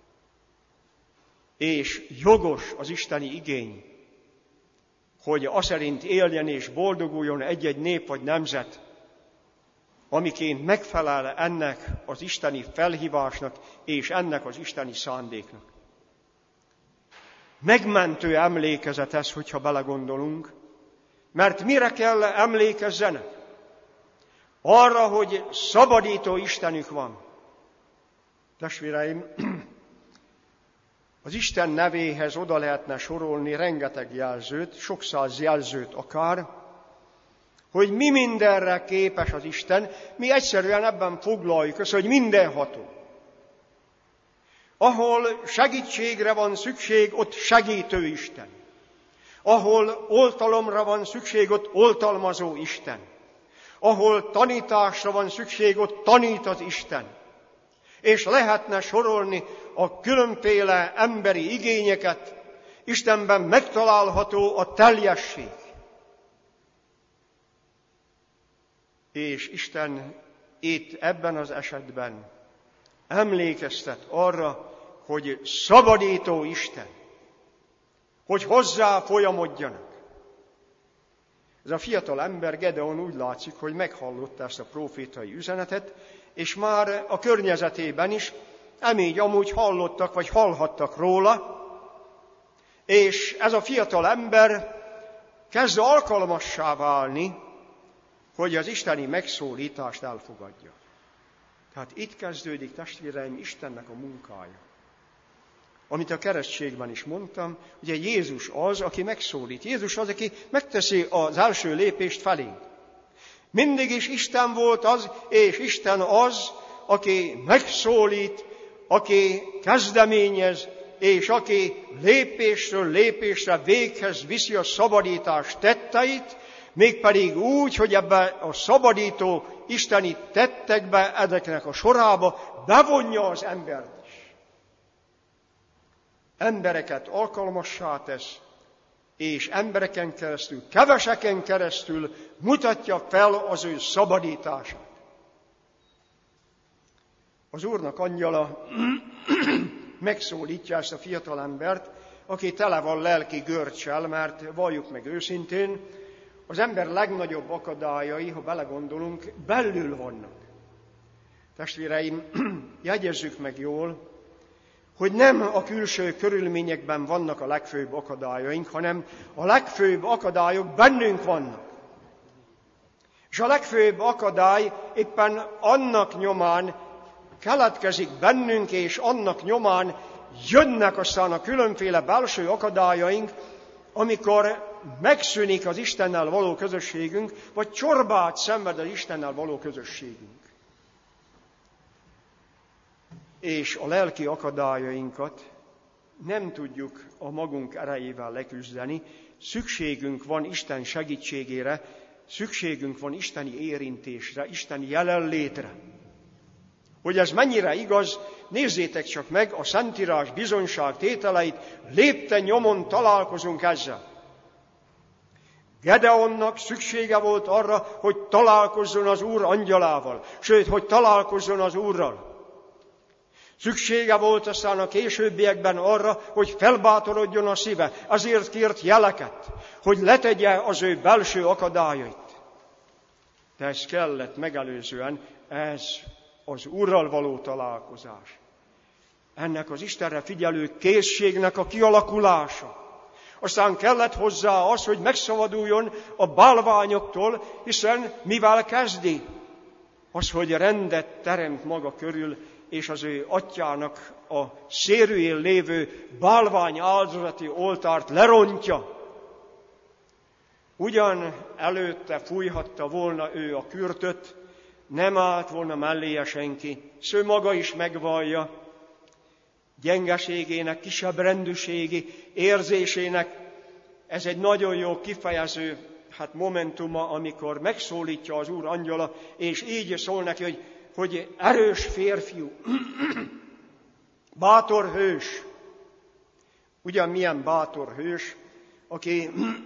És jogos az isteni igény, hogy aszerint éljen és boldoguljon egy-egy nép vagy nemzet, amiként megfelel ennek az isteni felhívásnak és ennek az isteni szándéknak. Megmentő emlékezet ez, hogyha belegondolunk, mert mire kell emlékezzenek? Arra, hogy szabadító Istenük van. Testvéreim, az Isten nevéhez oda lehetne sorolni rengeteg jelzőt, sok száz jelzőt akár, hogy mi mindenre képes az Isten, mi egyszerűen ebben foglaljuk össze, hogy mindenható. Ahol segítségre van szükség, ott segítő Isten. Ahol oltalomra van szükség, ott oltalmazó Isten. Ahol tanításra van szükség, ott tanít az Isten. És lehetne sorolni a különféle emberi igényeket, Istenben megtalálható a teljesség. És Isten itt ebben az esetben emlékeztet arra, hogy szabadító Isten, hogy hozzá folyamodjanak. Ez a fiatal ember, Gedeon úgy látszik, hogy meghallotta ezt a prófétai üzenetet, és már a környezetében is amúgy hallottak, vagy hallhattak róla, és ez a fiatal ember kezd alkalmassá válni, hogy az isteni megszólítást elfogadja. Tehát itt kezdődik, testvéreim, Istennek a munkája. Amit a keresztségben is mondtam, ugye Jézus az, aki megszólít. Jézus az, aki megteszi az első lépést felé. Mindig is Isten volt az, és Isten az, aki megszólít, aki kezdeményez, és aki lépésről lépésre véghez viszi a szabadítás tetteit, mégpedig úgy, hogy ebbe a szabadító isteni tettekbe, ezeknek a sorába bevonja az embert is. Embereket alkalmassá tesz, és embereken keresztül, keveseken keresztül mutatja fel az ő szabadítását. Az Úrnak angyala megszólítja ezt a fiatal embert, aki tele van lelki görccsel, mert valljuk meg őszintén, az ember legnagyobb akadályai, ha belegondolunk, belül vannak. Testvéreim, jegyezzük meg jól, hogy nem a külső körülményekben vannak a legfőbb akadályaink, hanem a legfőbb akadályok bennünk vannak. És a legfőbb akadály éppen annak nyomán keletkezik bennünk, és annak nyomán jönnek aztán a különféle belső akadályaink, amikor megszűnik az Istennel való közösségünk, vagy csorbát szenved az Istennel való közösségünk. És a lelki akadályainkat nem tudjuk a magunk erejével leküzdeni, szükségünk van Isten segítségére, szükségünk van isteni érintésre, isteni jelenlétre. Hogy ez mennyire igaz, nézzétek csak meg a Szentírás bizonyság tételeit, lépten nyomon találkozunk ezzel. Gedeonnak szüksége volt arra, hogy találkozzon az Úr angyalával, sőt, hogy találkozzon az Úrral. Szüksége volt aztán a későbbiekben arra, hogy felbátorodjon a szíve, azért kért jeleket, hogy letegye az ő belső akadályait. De ez kellett megelőzően, ez az Úrral való találkozás. Ennek az Istenre figyelő készségnek a kialakulása. Aztán kellett hozzá az, hogy megszabaduljon a bálványoktól, hiszen mivel kezdi? Az, hogy rendet teremt maga körül, és az ő atyának a szérűjén lévő bálvány áldozati oltárt lerontja. Ugyan előtte fújhatta volna ő a kürtöt, nem állt volna melléje senki, és ő maga is megvallja gyengeségének, kisebb rendűségi érzésének. Ez egy nagyon jó kifejező momentuma, amikor megszólítja az Úr angyala, és így szól neki, hogy erős férfiú, bátor hős. Ugyan milyen bátor hős, aki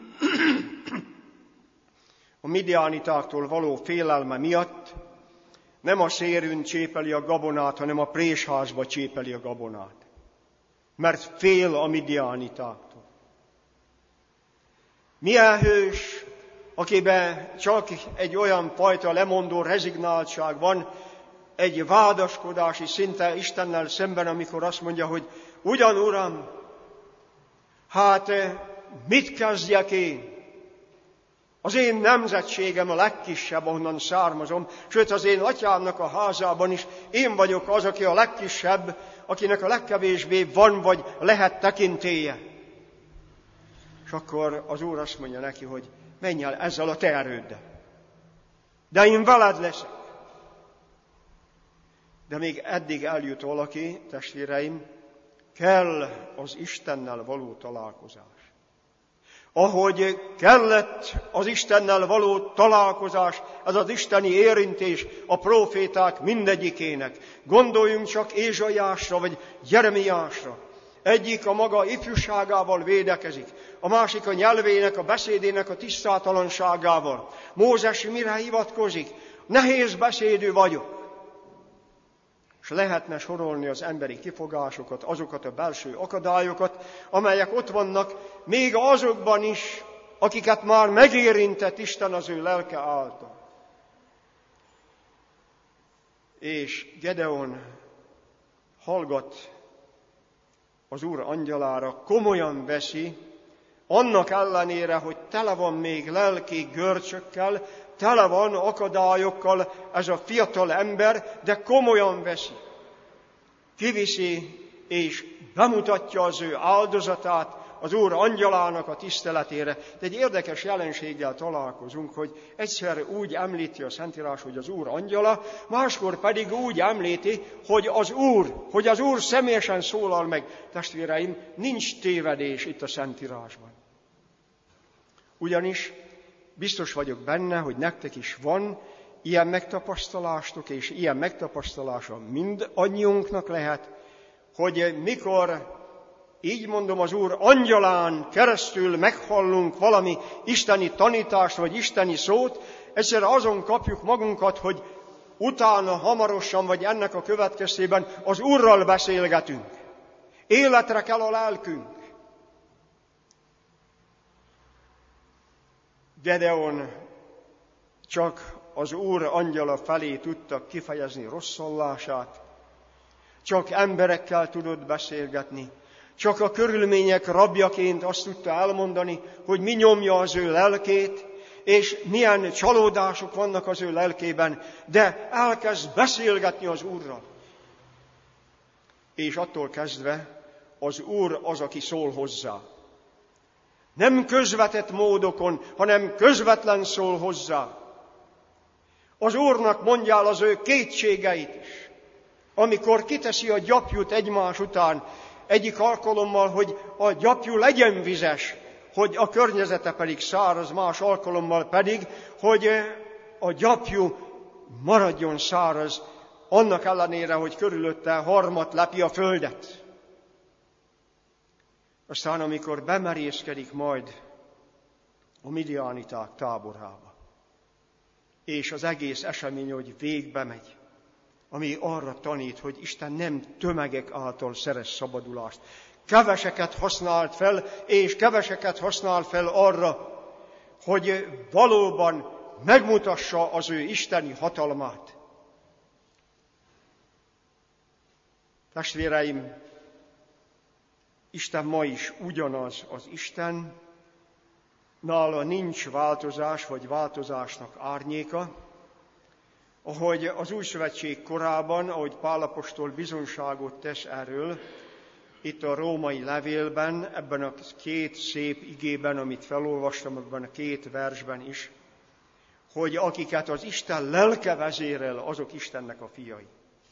a midiánitáktól való félelme miatt nem a szérűn csépeli a gabonát, hanem a présházba csépeli a gabonát. Mert fél a midiánitáktól. Milyen hős, akiben csak egy olyan fajta lemondó rezignáltság van, egy vádaskodási szinte Istennel szemben, amikor azt mondja, hogy ugyan Uram, mit kezdjek én? Az én nemzetségem a legkisebb, ahonnan származom, sőt az én atyámnak a házában is én vagyok az, aki a legkisebb, akinek a legkevésbé van vagy lehet tekintélye. És akkor az Úr azt mondja neki, hogy menj el ezzel a te erőddel. De én veled leszek. De még eddig eljut valaki, testvéreim, kell az Istennel való találkozás. Ahogy kellett az Istennel való találkozás, ez az isteni érintés a próféták mindegyikének. Gondoljunk csak Ézsaiásra vagy Jeremiásra. Egyik a maga ifjúságával védekezik, a másik a nyelvének, a beszédének a tisztátalanságával. Mózes mire hivatkozik? Nehéz beszédű vagyok. És lehetne sorolni az emberi kifogásokat, azokat a belső akadályokat, amelyek ott vannak, még azokban is, akiket már megérintett Isten az ő lelke által. És Gedeon hallgat az Úr angyalára, komolyan veszi, annak ellenére, hogy tele van még lelki görcsökkel, tele van akadályokkal ez a fiatal ember, de komolyan veszi. Kiviszi és bemutatja az ő áldozatát az Úr angyalának a tiszteletére. De egy érdekes jelenséggel találkozunk, hogy egyszer úgy említi a Szentírás, hogy az Úr angyala, máskor pedig úgy említi, hogy az Úr személyesen szólal meg. Testvéreim, nincs tévedés itt a Szentírásban. Ugyanis biztos vagyok benne, hogy nektek is van ilyen megtapasztalástok, és ilyen megtapasztalása mindannyiunknak lehet, hogy mikor, így mondom, az Úr angyalán keresztül meghallunk valami isteni tanítást, vagy isteni szót, egyszerre azon kapjuk magunkat, hogy utána hamarosan, vagy ennek a következtében az Úrral beszélgetünk. Életre kell a lelkünk. Gedeon csak az Úr angyala felé tudta kifejezni rosszallását, csak emberekkel tudott beszélgetni, csak a körülmények rabjaként azt tudta elmondani, hogy mi nyomja az ő lelkét, és milyen csalódások vannak az ő lelkében, de elkezd beszélgetni az Úrral. És attól kezdve az Úr az, aki szól hozzá. Nem közvetett módokon, hanem közvetlen szól hozzá. Az Úrnak mondja el az ő kétségeit is. Amikor kiteszi a gyapjút egymás után, egyik alkalommal, hogy a gyapjú legyen vizes, hogy a környezete pedig száraz, más alkalommal pedig, hogy a gyapjú maradjon száraz, annak ellenére, hogy körülötte harmat lepi a földet. Aztán, amikor bemerészkedik majd a midianiták táborába, és az egész esemény, hogy végbe megy, ami arra tanít, hogy Isten nem tömegek által szerez szabadulást. Keveseket használt fel, és keveseket használ fel arra, hogy valóban megmutassa az ő isteni hatalmát. Testvéreim, Isten ma is ugyanaz az Isten, nála nincs változás, vagy változásnak árnyéka, ahogy az Új Szövetség korában, ahogy Pál apostol bizonyságot tesz erről, itt a római levélben, ebben a két szép igében, amit felolvastam, ebben a két versben is, hogy akiket az Isten lelke vezérel, azok Istennek a fiai.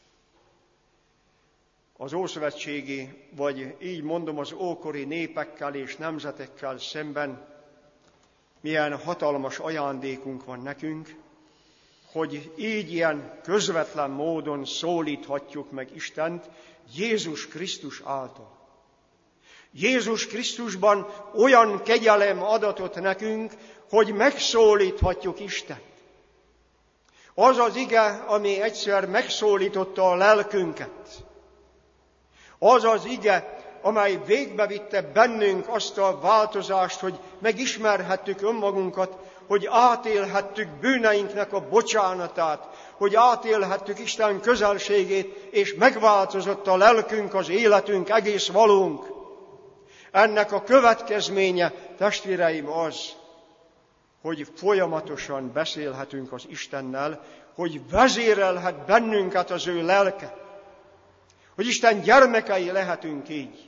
Az ószövetségi, vagy így mondom, az ókori népekkel és nemzetekkel szemben milyen hatalmas ajándékunk van nekünk, hogy így ilyen közvetlen módon szólíthatjuk meg Istent Jézus Krisztus által. Jézus Krisztusban olyan kegyelem adatot nekünk, hogy megszólíthatjuk Istent. Az az ige, ami egyszer megszólította a lelkünket. Az az ige, amely végbevitte bennünk azt a változást, hogy megismerhettük önmagunkat, hogy átélhettük bűneinknek a bocsánatát, hogy átélhettük Isten közelségét, és megváltozott a lelkünk, az életünk, egész valónk. Ennek a következménye, testvéreim, az, hogy folyamatosan beszélhetünk az Istennel, hogy vezérelhet bennünket az ő lelke, hogy Isten gyermekei lehetünk így.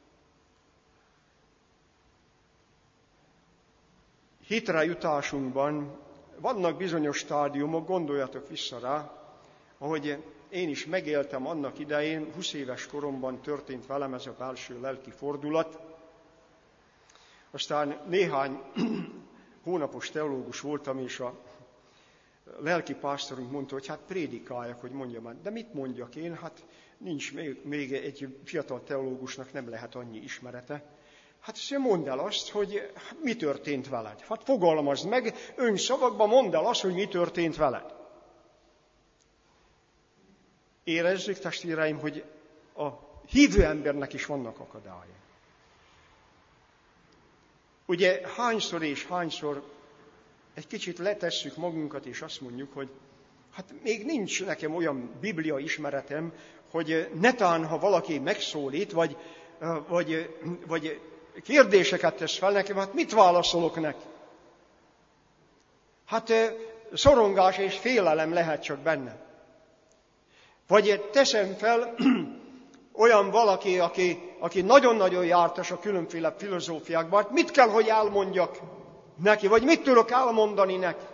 Hitre jutásunkban vannak bizonyos stádiumok, gondoljatok vissza rá, ahogy én is megéltem annak idején, 20 éves koromban történt velem ez a belső lelki fordulat. Aztán néhány hónapos teológus voltam, és a lelki pásztorunk mondta, hogy hát prédikáljak, hogy mondjam el. De mit mondjak én? Hát nincs még egy fiatal teológusnak nem lehet annyi ismerete. Hát mondd el azt, hogy mi történt veled. Hát fogalmazd meg, önszavakban mondd el azt, hogy mi történt veled. Érezzük, testvéreim, hogy a hívő embernek is vannak akadályai. Ugye hányszor és hányszor egy kicsit letesszük magunkat, és azt mondjuk, hogy hát még nincs nekem olyan biblia ismeretem, hogy netán, ha valaki megszólít, vagy vagy kérdéseket tesz fel nekem, hát mit válaszolok neki? Hát szorongás és félelem lehet csak benne. Vagy teszem fel olyan valaki, aki nagyon-nagyon jártas a különféle filozófiákban, hát mit kell, hogy elmondjak neki, vagy mit tudok elmondani neki?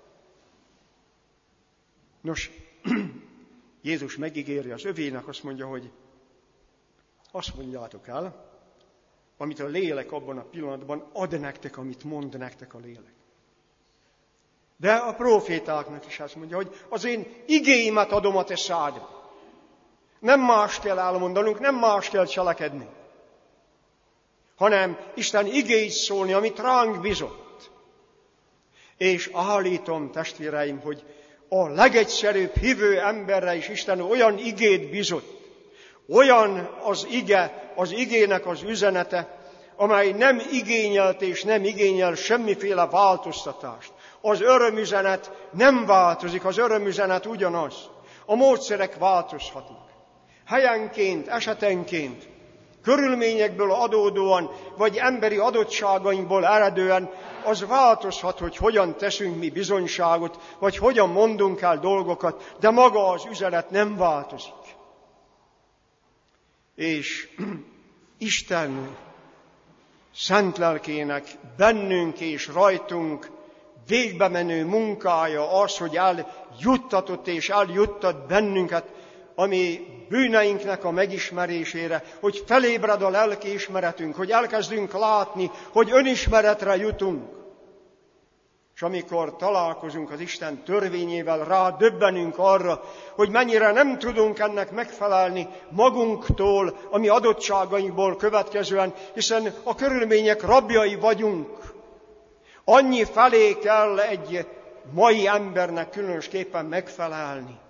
Nos, Jézus megígéri az övének, azt mondja, hogy azt mondjátok el, amit a lélek abban a pillanatban ad nektek, amit mond nektek a lélek. De a prófétáknak is azt mondja, hogy az én igéimet adom a te szádba. Nem más kell elmondanunk, nem más kell cselekedni, hanem Isten igéit szólni, amit ránk bizott. És állítom, testvéreim, hogy a legegyszerűbb hívő emberre is Isten olyan igét bizott, olyan az ige, az igének az üzenete, amely nem igényelt és nem igényel semmiféle változtatást. Az örömüzenet nem változik, az örömüzenet ugyanaz. A módszerek változhatnak. Helyenként, esetenként, körülményekből adódóan, vagy emberi adottságainkból eredően, az változhat, hogy hogyan teszünk mi bizonyságot, vagy hogyan mondunk el dolgokat, de maga az üzenet nem változik. És Isten szent lelkének bennünk és rajtunk végbe menő munkája az, hogy eljuttatott és eljuttat bennünket a mi bűneinknek a megismerésére, hogy felébred a lelkiismeretünk, hogy elkezdünk látni, hogy önismeretre jutunk. És amikor találkozunk az Isten törvényével, rádöbbenünk arra, hogy mennyire nem tudunk ennek megfelelni magunktól, a mi adottságainkból következően, hiszen a körülmények rabjai vagyunk. Annyi felé kell egy mai embernek különösképpen megfelelni.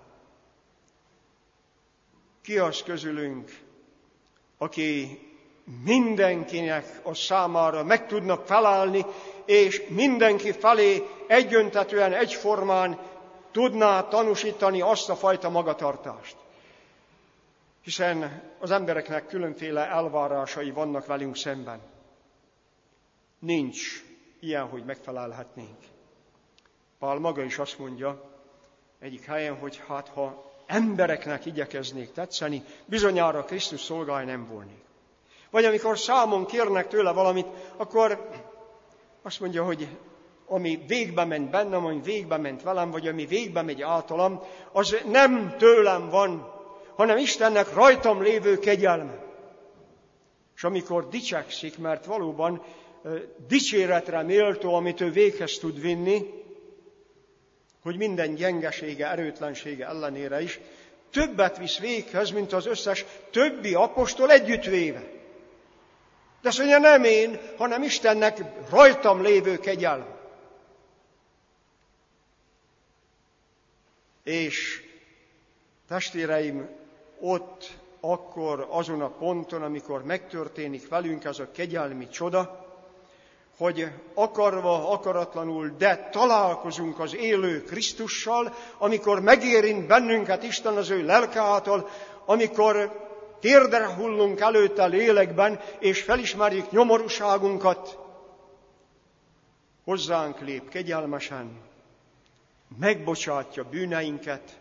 Ki az közülünk, aki mindenkinek a számára meg tudna felelni, és mindenki felé egyöntetően, egyformán tudná tanúsítani azt a fajta magatartást. Hiszen az embereknek különféle elvárásai vannak velünk szemben. Nincs ilyen, hogy megfelelhetnénk. Pál maga is azt mondja egyik helyen, hogy hát ha embereknek igyekeznék tetszeni, bizonyára Krisztus szolgája nem volnék. Vagy amikor számon kérnek tőle valamit, akkor azt mondja, hogy ami végbe ment bennem, ami végbe ment velem, vagy ami végbe megy általam, az nem tőlem van, hanem Istennek rajtam lévő kegyelme. És amikor dicsekszik, mert valóban dicséretre méltó, amit ő véghez tud vinni, hogy minden gyengesége, erőtlensége ellenére is többet visz véghez, mint az összes többi apostol együttvéve. De azt mondja, nem én, hanem Istennek rajtam lévő kegyelme. És testvéreim, ott akkor azon a ponton, amikor megtörténik velünk ez a kegyelmi csoda, hogy akarva, akaratlanul, de találkozunk az élő Krisztussal, amikor megérint bennünket Isten az ő lelke által, amikor térdre hullunk előtte lélekben, és felismerjük nyomorúságunkat, hozzánk lép kegyelmesen, megbocsátja bűneinket,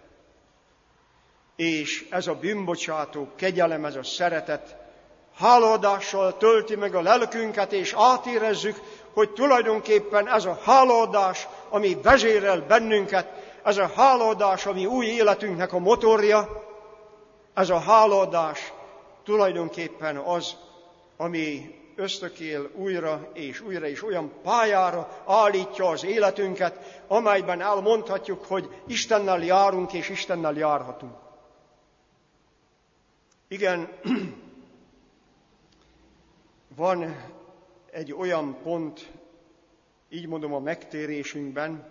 és ez a bűnbocsátó kegyelem, ez a szeretet hálaadással tölti meg a lelkünket, és átérezzük, hogy tulajdonképpen ez a hálaadás, ami vezérel bennünket, ez a hálaadás, ami új életünknek a motorja, ez a hálaadás tulajdonképpen az, ami ösztökél újra és olyan pályára állítja az életünket, amelyben elmondhatjuk, hogy Istennel járunk és Istennel járhatunk. Igen, van egy olyan pont, így mondom, a megtérésünkben,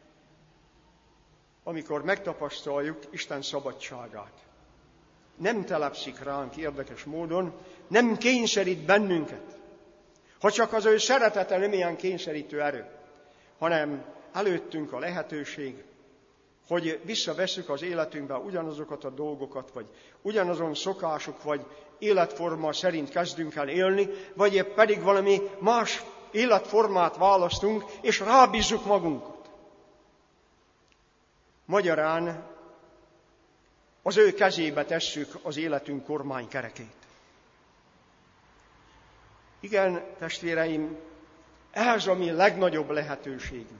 amikor megtapasztaljuk Isten szabadságát. Nem telepszik ránk érdekes módon, nem kényszerít bennünket. Ha csak az ő szeretete nem ilyen kényszerítő erő, hanem előttünk a lehetőség, hogy visszavesszük az életünkbe ugyanazokat a dolgokat, vagy ugyanazon szokások, vagy életforma szerint kezdünk el élni, vagy épp pedig valami más életformát választunk, és rábízzuk magunkat. Magyarán az ő kezébe tesszük az életünk kormánykerekét. Igen, testvéreim, ez a mi legnagyobb lehetőségünk.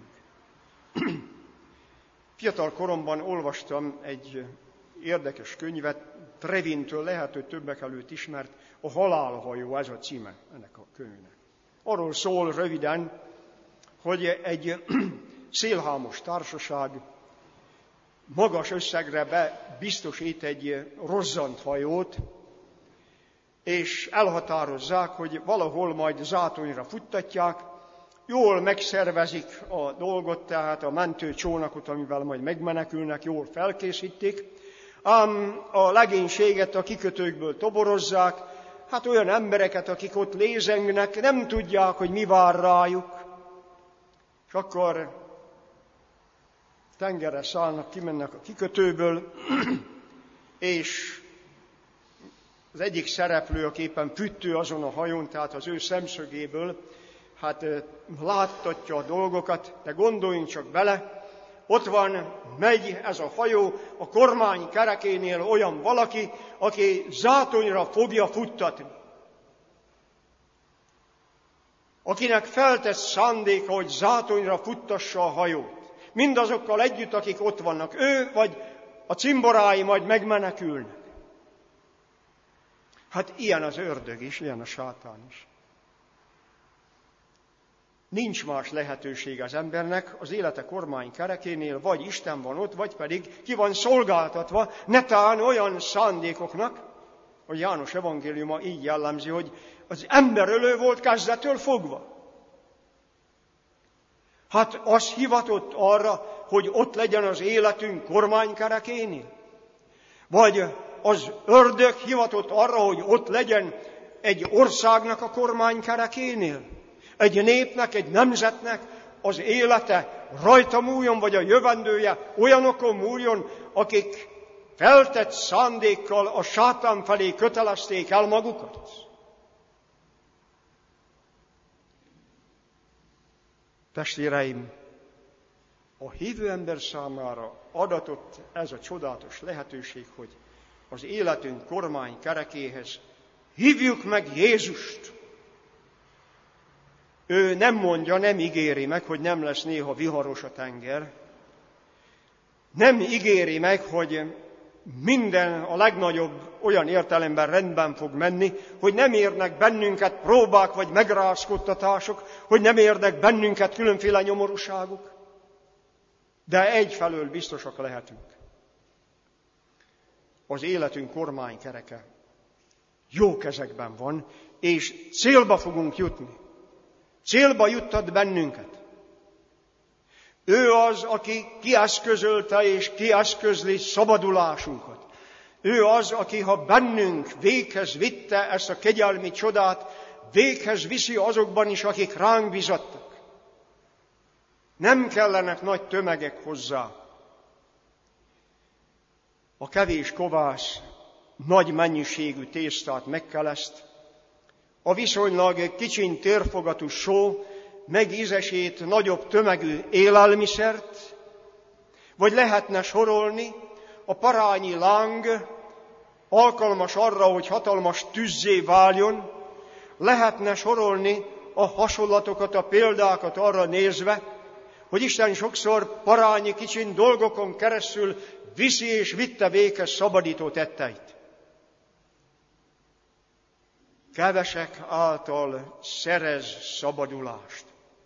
Fiatal koromban olvastam egy érdekes könyvet, Trevintől, lehet, hogy többek előtt ismert, a Halálhajó, ez a címe ennek a könyvnek. Arról szól röviden, hogy egy szélhámos társaság magas összegre biztosít egy rozzant hajót, és elhatározzák, hogy valahol majd zátonyra futtatják, jól megszervezik a dolgot, tehát a mentőcsónakot, amivel majd megmenekülnek, jól felkészítik, ám a legénységet a kikötőkből toborozzák, hát olyan embereket, akik ott lézengnek, nem tudják, hogy mi vár rájuk, és akkor tengerre szállnak, kimennek a kikötőből, és az egyik szereplő, aki éppen füttő azon a hajón, tehát az ő szemszögéből, hát láttatja a dolgokat, de gondoljunk csak bele, ott van, megy ez a hajó, a kormány kerekénél olyan valaki, aki zátonyra fogja futtatni. Akinek feltett szándéka, hogy zátonyra futtassa a hajót. Mindazokkal együtt, akik ott vannak. Ő vagy a cimborái majd megmenekülnek. Hát ilyen az ördög is, ilyen a sátán is. Nincs más lehetőség az embernek az élete kormány kerekénél, vagy Isten van ott, vagy pedig ki van szolgáltatva, netán olyan szándékoknak, hogy János evangéliuma így jellemzi, hogy az emberölő volt kezdettől fogva. Hát az hivatott arra, hogy ott legyen az életünk kormánykerekénél? Vagy az ördög hivatott arra, hogy ott legyen egy országnak a kormánykerekénél? Egy népnek, egy nemzetnek az élete rajta múljon, vagy a jövendője olyanokon múljon, akik feltett szándékkal a sátán felé kötelezték el magukat? Testvéreim, a hívő ember számára adatott ez a csodálatos lehetőség, hogy az életünk kormány kerekéhez hívjuk meg Jézust. Ő nem mondja, nem ígéri meg, hogy nem lesz néha viharos a tenger. Nem ígéri meg, hogy minden a legnagyobb olyan értelemben rendben fog menni, hogy nem érnek bennünket próbák vagy megrázkodtatások, hogy nem érnek bennünket különféle nyomorúságok. De egyfelől biztosak lehetünk. Az életünk kormánykereke jó kezekben van, és célba fogunk jutni. Célba juttat bennünket. Ő az, aki kieszközölte és kieszközli szabadulásunkat. Ő az, aki, ha bennünk véghez vitte ezt a kegyelmi csodát, véghez viszi azokban is, akik ránk bizattak. Nem kellenek nagy tömegek hozzá. A kevés kovász nagy mennyiségű tésztát megkeleszt, a viszonylag kicsiny térfogatú só megízesít nagyobb tömegű élelmiszert, vagy lehetne sorolni, a parányi láng alkalmas arra, hogy hatalmas tüzzé váljon, lehetne sorolni a hasonlatokat, a példákat arra nézve, hogy Isten sokszor parányi kicsin dolgokon keresztül viszi és vitte véghez szabadító tetteit. Kevesek által szerez szabadulást.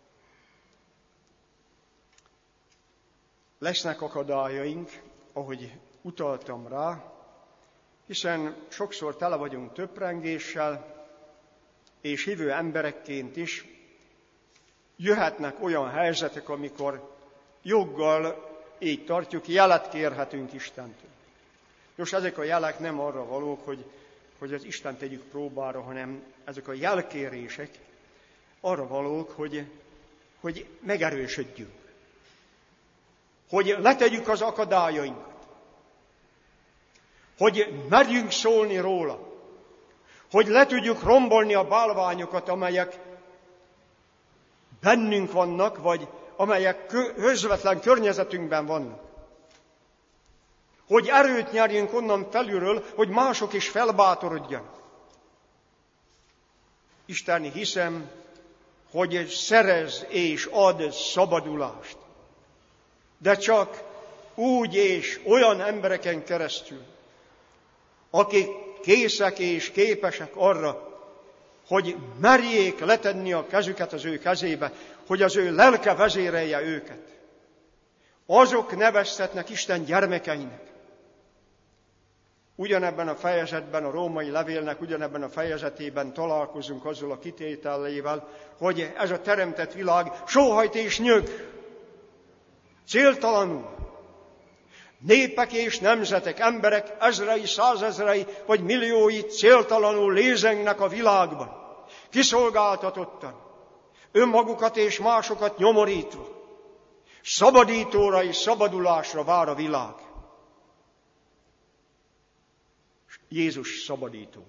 Lesznek akadályaink, ahogy utaltam rá, hiszen sokszor tele vagyunk töprengéssel, és hívő emberekként is jöhetnek olyan helyzetek, amikor joggal, így tartjuk, jelet kérhetünk Istentől. Most ezek a jelek nem arra valók, hogy az Istent tegyük próbára, hanem ezek a jelkérések arra valók, hogy megerősödjünk. hogy letegyük az akadályainkat, hogy merjünk szólni róla, hogy le tudjuk rombolni a bálványokat, amelyek bennünk vannak, vagy amelyek közvetlen környezetünkben vannak. Hogy erőt nyerjünk onnan felülről, hogy mások is felbátorodjanak. Isten, hiszem, hogy szerez és ad szabadulást. De csak úgy és olyan embereken keresztül, akik készek és képesek arra, hogy merjék letenni a kezüket az ő kezébe, hogy az ő lelke vezérelje őket. Azok neveztetnek Isten gyermekeinek. Ugyanebben a fejezetben, a római levélnek ugyanebben a fejezetében találkozunk azzal a kitételével, hogy ez a teremtett világ sóhajt és nyög, céltalanul. Népek és nemzetek, emberek ezrei, százezrei vagy milliói céltalanul lézengnek a világban, kiszolgáltatottan, önmagukat és másokat nyomorítva. Szabadítóra és szabadulásra vár a világ. Jézus szabadító.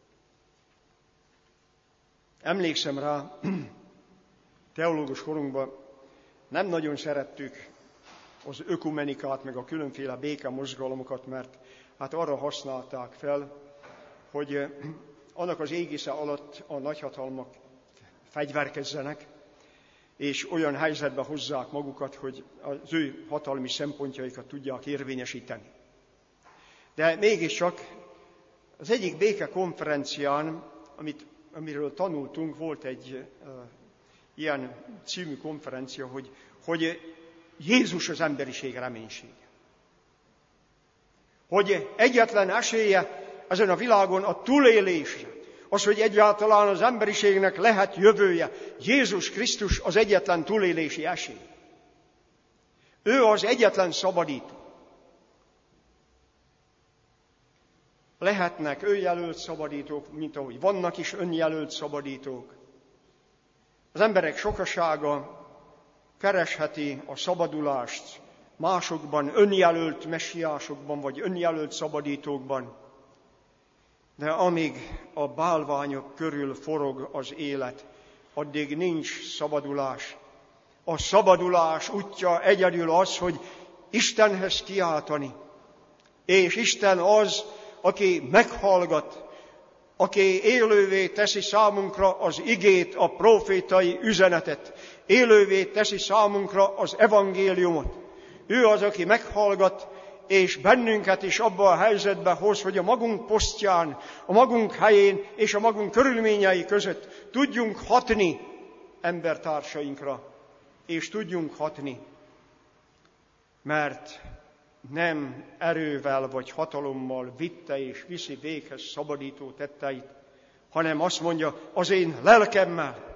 Emlékszem rá, teológus korunkban nem nagyon szerettük az ökumenikát, meg a különféle békemozgalomokat, mert hát arra használták fel, hogy annak az égisze alatt a nagyhatalmak fegyverkezzenek, és olyan helyzetbe hozzák magukat, hogy az ő hatalmi szempontjaikat tudják érvényesíteni. De mégiscsak az egyik békekonferencián, amiről tanultunk, volt egy ilyen című konferencia, hogy Jézus az emberiség reménysége. Hogy egyetlen esélye ezen a világon a túlélésre, az, hogy egyáltalán az emberiségnek lehet jövője, Jézus Krisztus az egyetlen túlélési esély. Ő az egyetlen szabadító. Lehetnek önjelölt szabadítók, mint ahogy vannak is önjelölt szabadítók. Az emberek sokasága keresheti a szabadulást másokban, önjelölt messiásokban, vagy önjelölt szabadítókban. De amíg a bálványok körül forog az élet, addig nincs szabadulás. A szabadulás útja egyedül az, hogy Istenhez kiáltani. És Isten az, aki meghallgat, aki élővé teszi számunkra az igét, a profétai üzenetet, élővé teszi számunkra az evangéliumot. Ő az, aki meghallgat, és bennünket is abba a helyzetbe hoz, hogy a magunk posztján, a magunk helyén és a magunk körülményei között tudjunk hatni embertársainkra, és tudjunk hatni, mert nem erővel vagy hatalommal vitte és viszi véghez szabadító tetteit, hanem azt mondja, az én lelkemmel,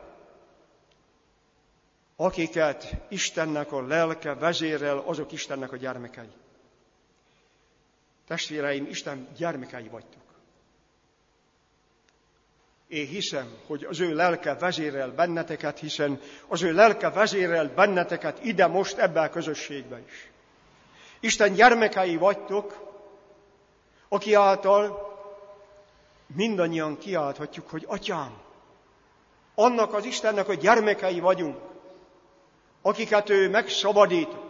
akiket Istennek a lelke vezérel, azok Istennek a gyermekei. Testvéreim, Isten gyermekei vagytok. Én hiszem, hogy az ő lelke vezérel benneteket, hiszen az ő lelke vezérel benneteket ide most, ebben a közösségben is. Isten gyermekei vagytok, aki által mindannyian kiálthatjuk, hogy Atyám, annak az Istennek a gyermekei vagyunk, akiket ő megszabadított.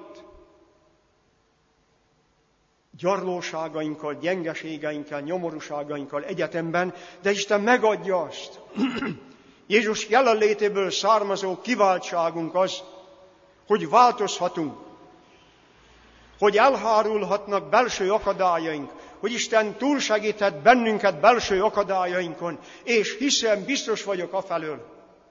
Gyarlóságainkkal, gyengeségeinkkel, nyomorúságainkkal egyetemben, de Isten megadja azt. Jézus jelenlétéből származó kiváltságunk az, hogy változhatunk, hogy elhárulhatnak belső akadályaink, hogy Isten túlsegíthet bennünket belső akadályainkon, és hiszem, biztos vagyok afelől,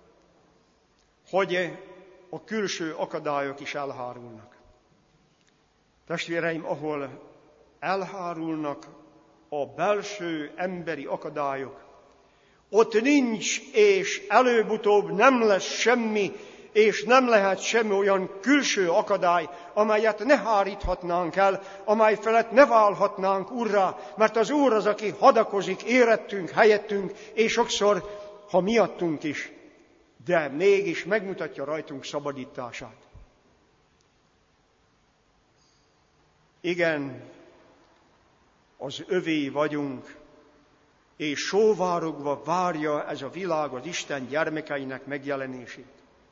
hogy a külső akadályok is elhárulnak. Testvéreim, ahol elhárulnak a belső emberi akadályok, ott nincs és előbb-utóbb nem lesz semmi, és nem lehet semmi olyan külső akadály, amelyet ne háríthatnánk el, amely felett ne válhatnánk Úrrá, mert az Úr az, aki hadakozik érettünk, helyettünk, és sokszor, ha miattunk is, de mégis megmutatja rajtunk szabadítását. Igen, az övé vagyunk, és sóvárogva várja ez a világ az Isten gyermekeinek megjelenését.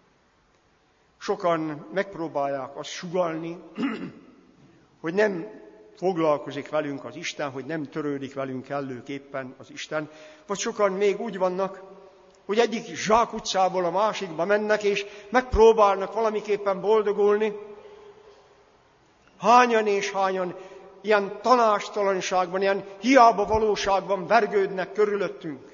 Sokan megpróbálják azt sugallni, hogy nem foglalkozik velünk az Isten, hogy nem törődik velünk kellőképpen az Isten, vagy sokan még úgy vannak, hogy egyik zsákutcából a másikba mennek, és megpróbálnak valamiképpen boldogulni. Hányan és hányan ilyen tanástalanságban, ilyen hiába valóságban vergődnek körülöttünk.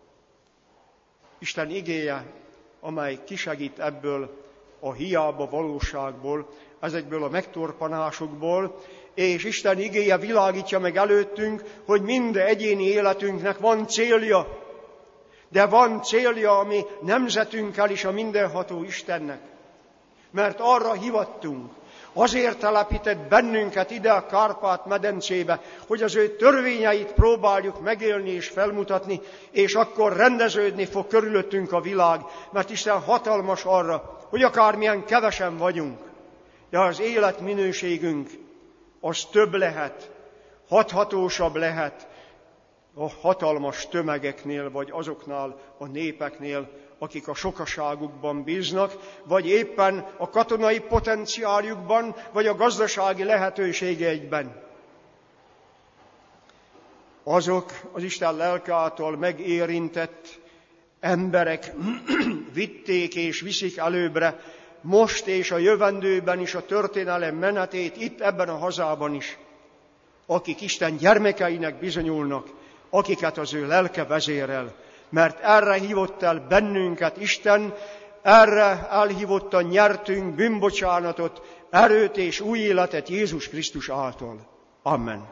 Isten igéje, amely kisegít ebből a hiába valóságból, ezekből a megtorpanásokból, és Isten igéje világítja meg előttünk, hogy minden egyéni életünknek van célja, de van célja a mi nemzetünkkel is a mindenható Istennek. Mert arra hivattunk, azért telepített bennünket ide a Kárpát-medencébe, hogy az ő törvényeit próbáljuk megélni és felmutatni, és akkor rendeződni fog körülöttünk a világ, mert Isten hatalmas arra, hogy akármilyen kevesen vagyunk, de az életminőségünk az több lehet, hathatósabb lehet a hatalmas tömegeknél, vagy azoknál a népeknél, akik a sokaságukban bíznak, vagy éppen a katonai potenciáljukban, vagy a gazdasági lehetőségeikben. Azok az Isten lelke által megérintett emberek vitték és viszik előbbre most és a jövendőben is a történelem menetét, itt ebben a hazában is, akik Isten gyermekeinek bizonyulnak, akiket az ő lelke vezérel, mert erre hívott el bennünket Isten, erre elhívottan nyertünk bűnbocsánatot, erőt és új életet Jézus Krisztus által. Amen.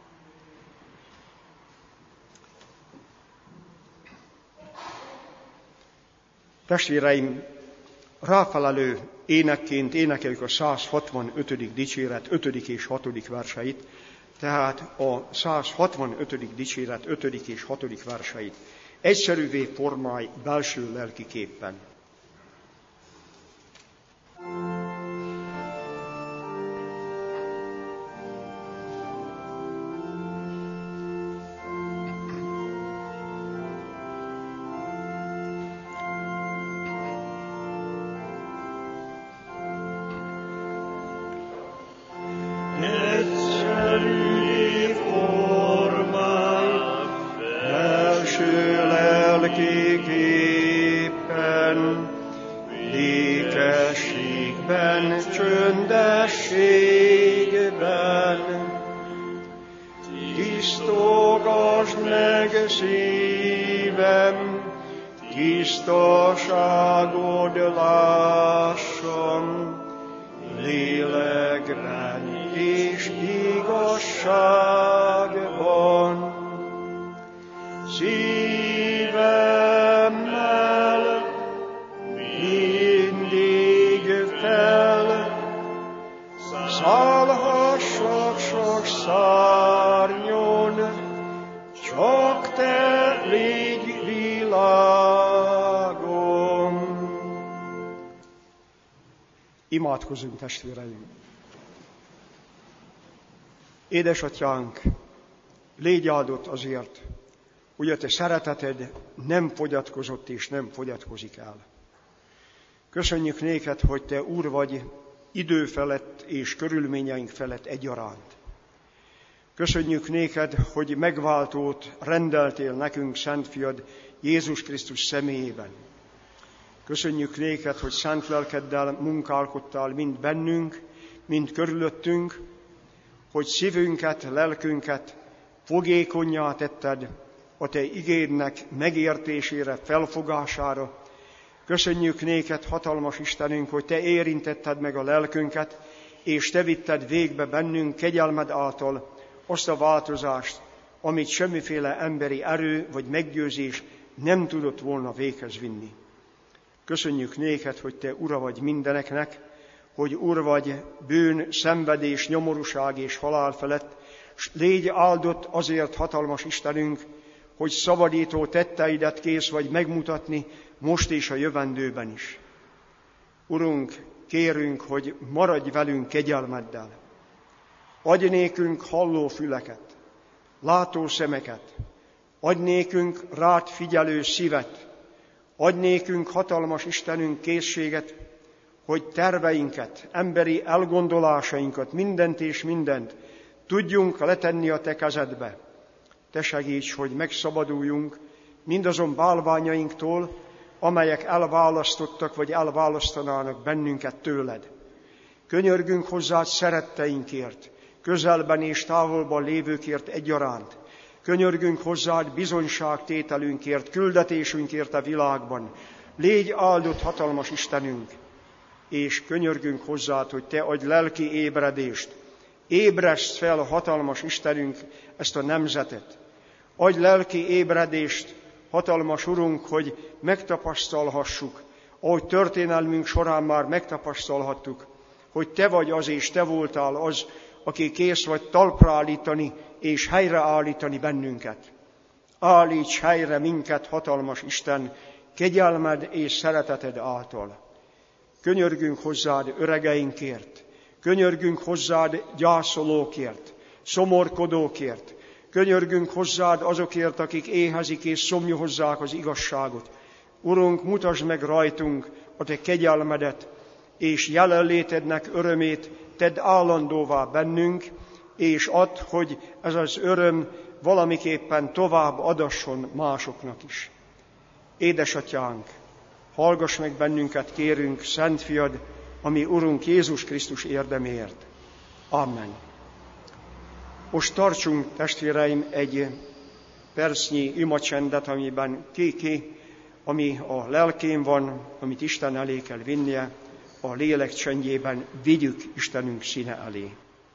Testvéreim, ráfelelő énekként énekeljük a 165. dicséret 5. és 6. verseit, tehát a 165. dicséret 5. és 6. verseit. Egyszerűvé formálj belső lelki képpen. Tisztaságod lássam, lélekben és igazságban. Szívemmel mindig fel, szállhassak sok szárnyon, csak te légy világom. Imádkozzunk, testvéreim! Édesatyánk, légy áldott azért, hogy a te szereteted nem fogyatkozott és nem fogyatkozik el. Köszönjük néked, hogy te Úr vagy idő felett és körülményeink felett egyaránt. Köszönjük néked, hogy megváltót rendeltél nekünk, Szent Fiad, Jézus Krisztus személyében. Köszönjük néked, hogy szent lelkeddel munkálkodtál mind bennünk, mind körülöttünk, hogy szívünket, lelkünket fogékonnyá tetted a te igédnek megértésére, felfogására. Köszönjük néked, hatalmas Istenünk, hogy te érintetted meg a lelkünket, és te vitted végbe bennünk kegyelmed által azt a változást, amit semmiféle emberi erő vagy meggyőzés nem tudott volna véghez vinni. Köszönjük néked, hogy te Ura vagy mindeneknek, hogy Úr vagy bűn, szenvedés, nyomorúság és halál felett, s légy áldott azért, hatalmas Istenünk, hogy szabadító tetteidet kész vagy megmutatni most és a jövendőben is. Urunk, kérünk, hogy maradj velünk kegyelmeddel. Adj nékünk halló füleket, látó szemeket, adj nékünk rád figyelő szívet, adj nékünk, hatalmas Istenünk, készséget, hogy terveinket, emberi elgondolásainkat, mindent és mindent tudjunk letenni a te kezedbe. Te segíts, hogy megszabaduljunk mindazon bálványainktól, amelyek elválasztottak vagy elválasztanának bennünket tőled. Könyörgünk hozzád szeretteinkért, közelben és távolban lévőkért egyaránt. Könyörgünk hozzád bizonyságtételünkért, küldetésünkért a világban. Légy áldott, hatalmas Istenünk, és könyörgünk hozzád, hogy te adj lelki ébredést. Ébreszd fel, hatalmas Istenünk, ezt a nemzetet. Adj lelki ébredést, hatalmas Urunk, hogy megtapasztalhassuk, ahogy történelmünk során már megtapasztalhattuk, hogy te vagy az és te voltál az, aki kész vagy talpra állítani és helyreállítani bennünket. Állíts helyre minket, hatalmas Isten, kegyelmed és szereteted által. Könyörgünk hozzád öregeinkért, könyörgünk hozzád gyászolókért, szomorkodókért, könyörgünk hozzád azokért, akik éhezik és szomjahozzák az igazságot. Urunk, mutasd meg rajtunk a te kegyelmedet, és jelenlétednek örömét tedd állandóvá bennünk, és add, hogy ez az öröm valamiképpen tovább adasson másoknak is. Édesatyánk, hallgass meg bennünket, kérünk, Szent Fiad, ami Urunk Jézus Krisztus érdeméért. Amen. Most tartsunk, testvéreim, egy percnyi imacsendet, amiben ami a lelkén van, amit Isten elé kell vinnie, a lélek csendjében vigyük Istenünk színe elé.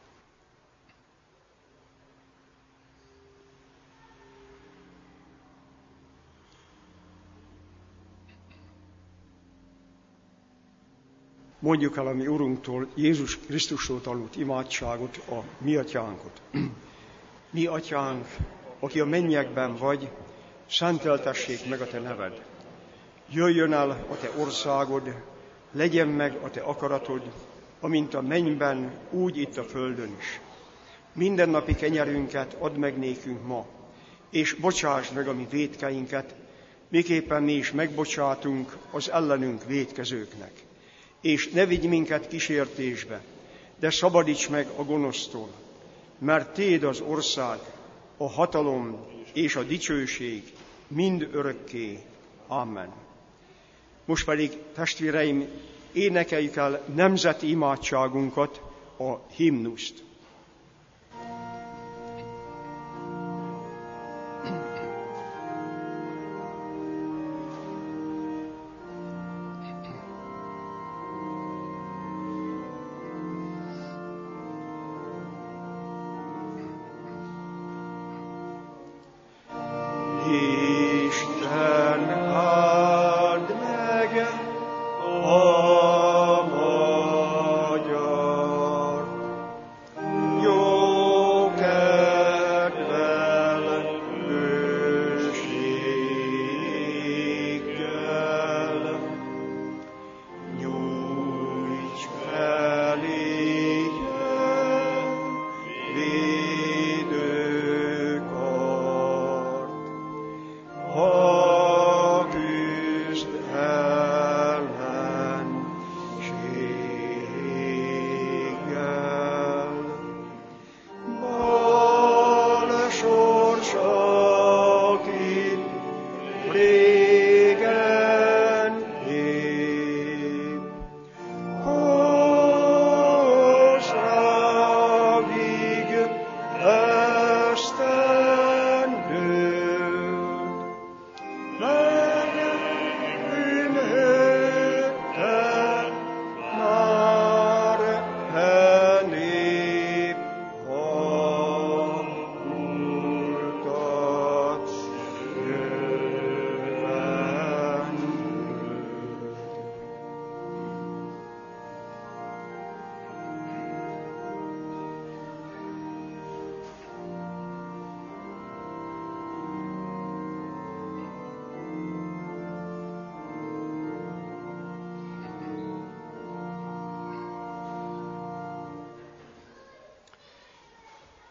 Mondjuk el a mi Urunktól, Jézus Krisztusról tanult imádságot, a mi atyánkot. Mi atyánk, aki a mennyekben vagy, szenteltessék meg a te neved. Jöjjön el a te országod, legyen meg a te akaratod, amint a mennyben, úgy itt a földön is. Mindennapi kenyerünket add meg nékünk ma, és bocsásd meg a mi vétkeinket, miképpen mi is megbocsátunk az ellenünk vétkezőknek. És ne vigy minket kísértésbe, de szabadíts meg a gonosztól, mert tiéd az ország, a hatalom és a dicsőség mind örökké. Amen. Most pedig, testvéreim, énekeljük el nemzeti imádságunkat, a himnuszt.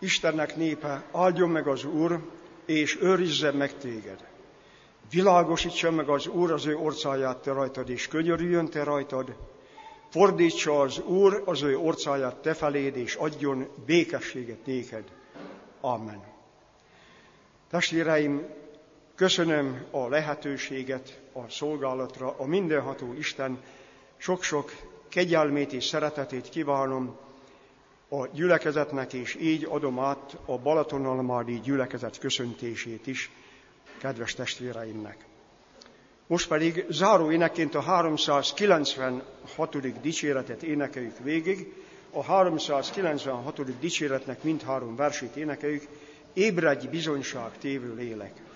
Istennek népe, áldjon meg az Úr, és őrizzen meg téged. Világosítsa meg az Úr az ő orcáját te rajtad, és könyörüljön te rajtad. Fordítsa az Úr az ő orcáját te feléd, és adjon békességet néked. Amen. Testvéreim, köszönöm a lehetőséget a szolgálatra, a mindenható Isten sok-sok kegyelmét és szeretetét kívánom a gyülekezetnek, és így adom át a Balatonalmádi gyülekezet köszöntését is kedves testvéreimnek. Most pedig záró énekként a 396. dicséretet énekeljük végig. A 396. dicséretnek mindhárom versét énekeljük. Ébredj bizonyságtévő lélek!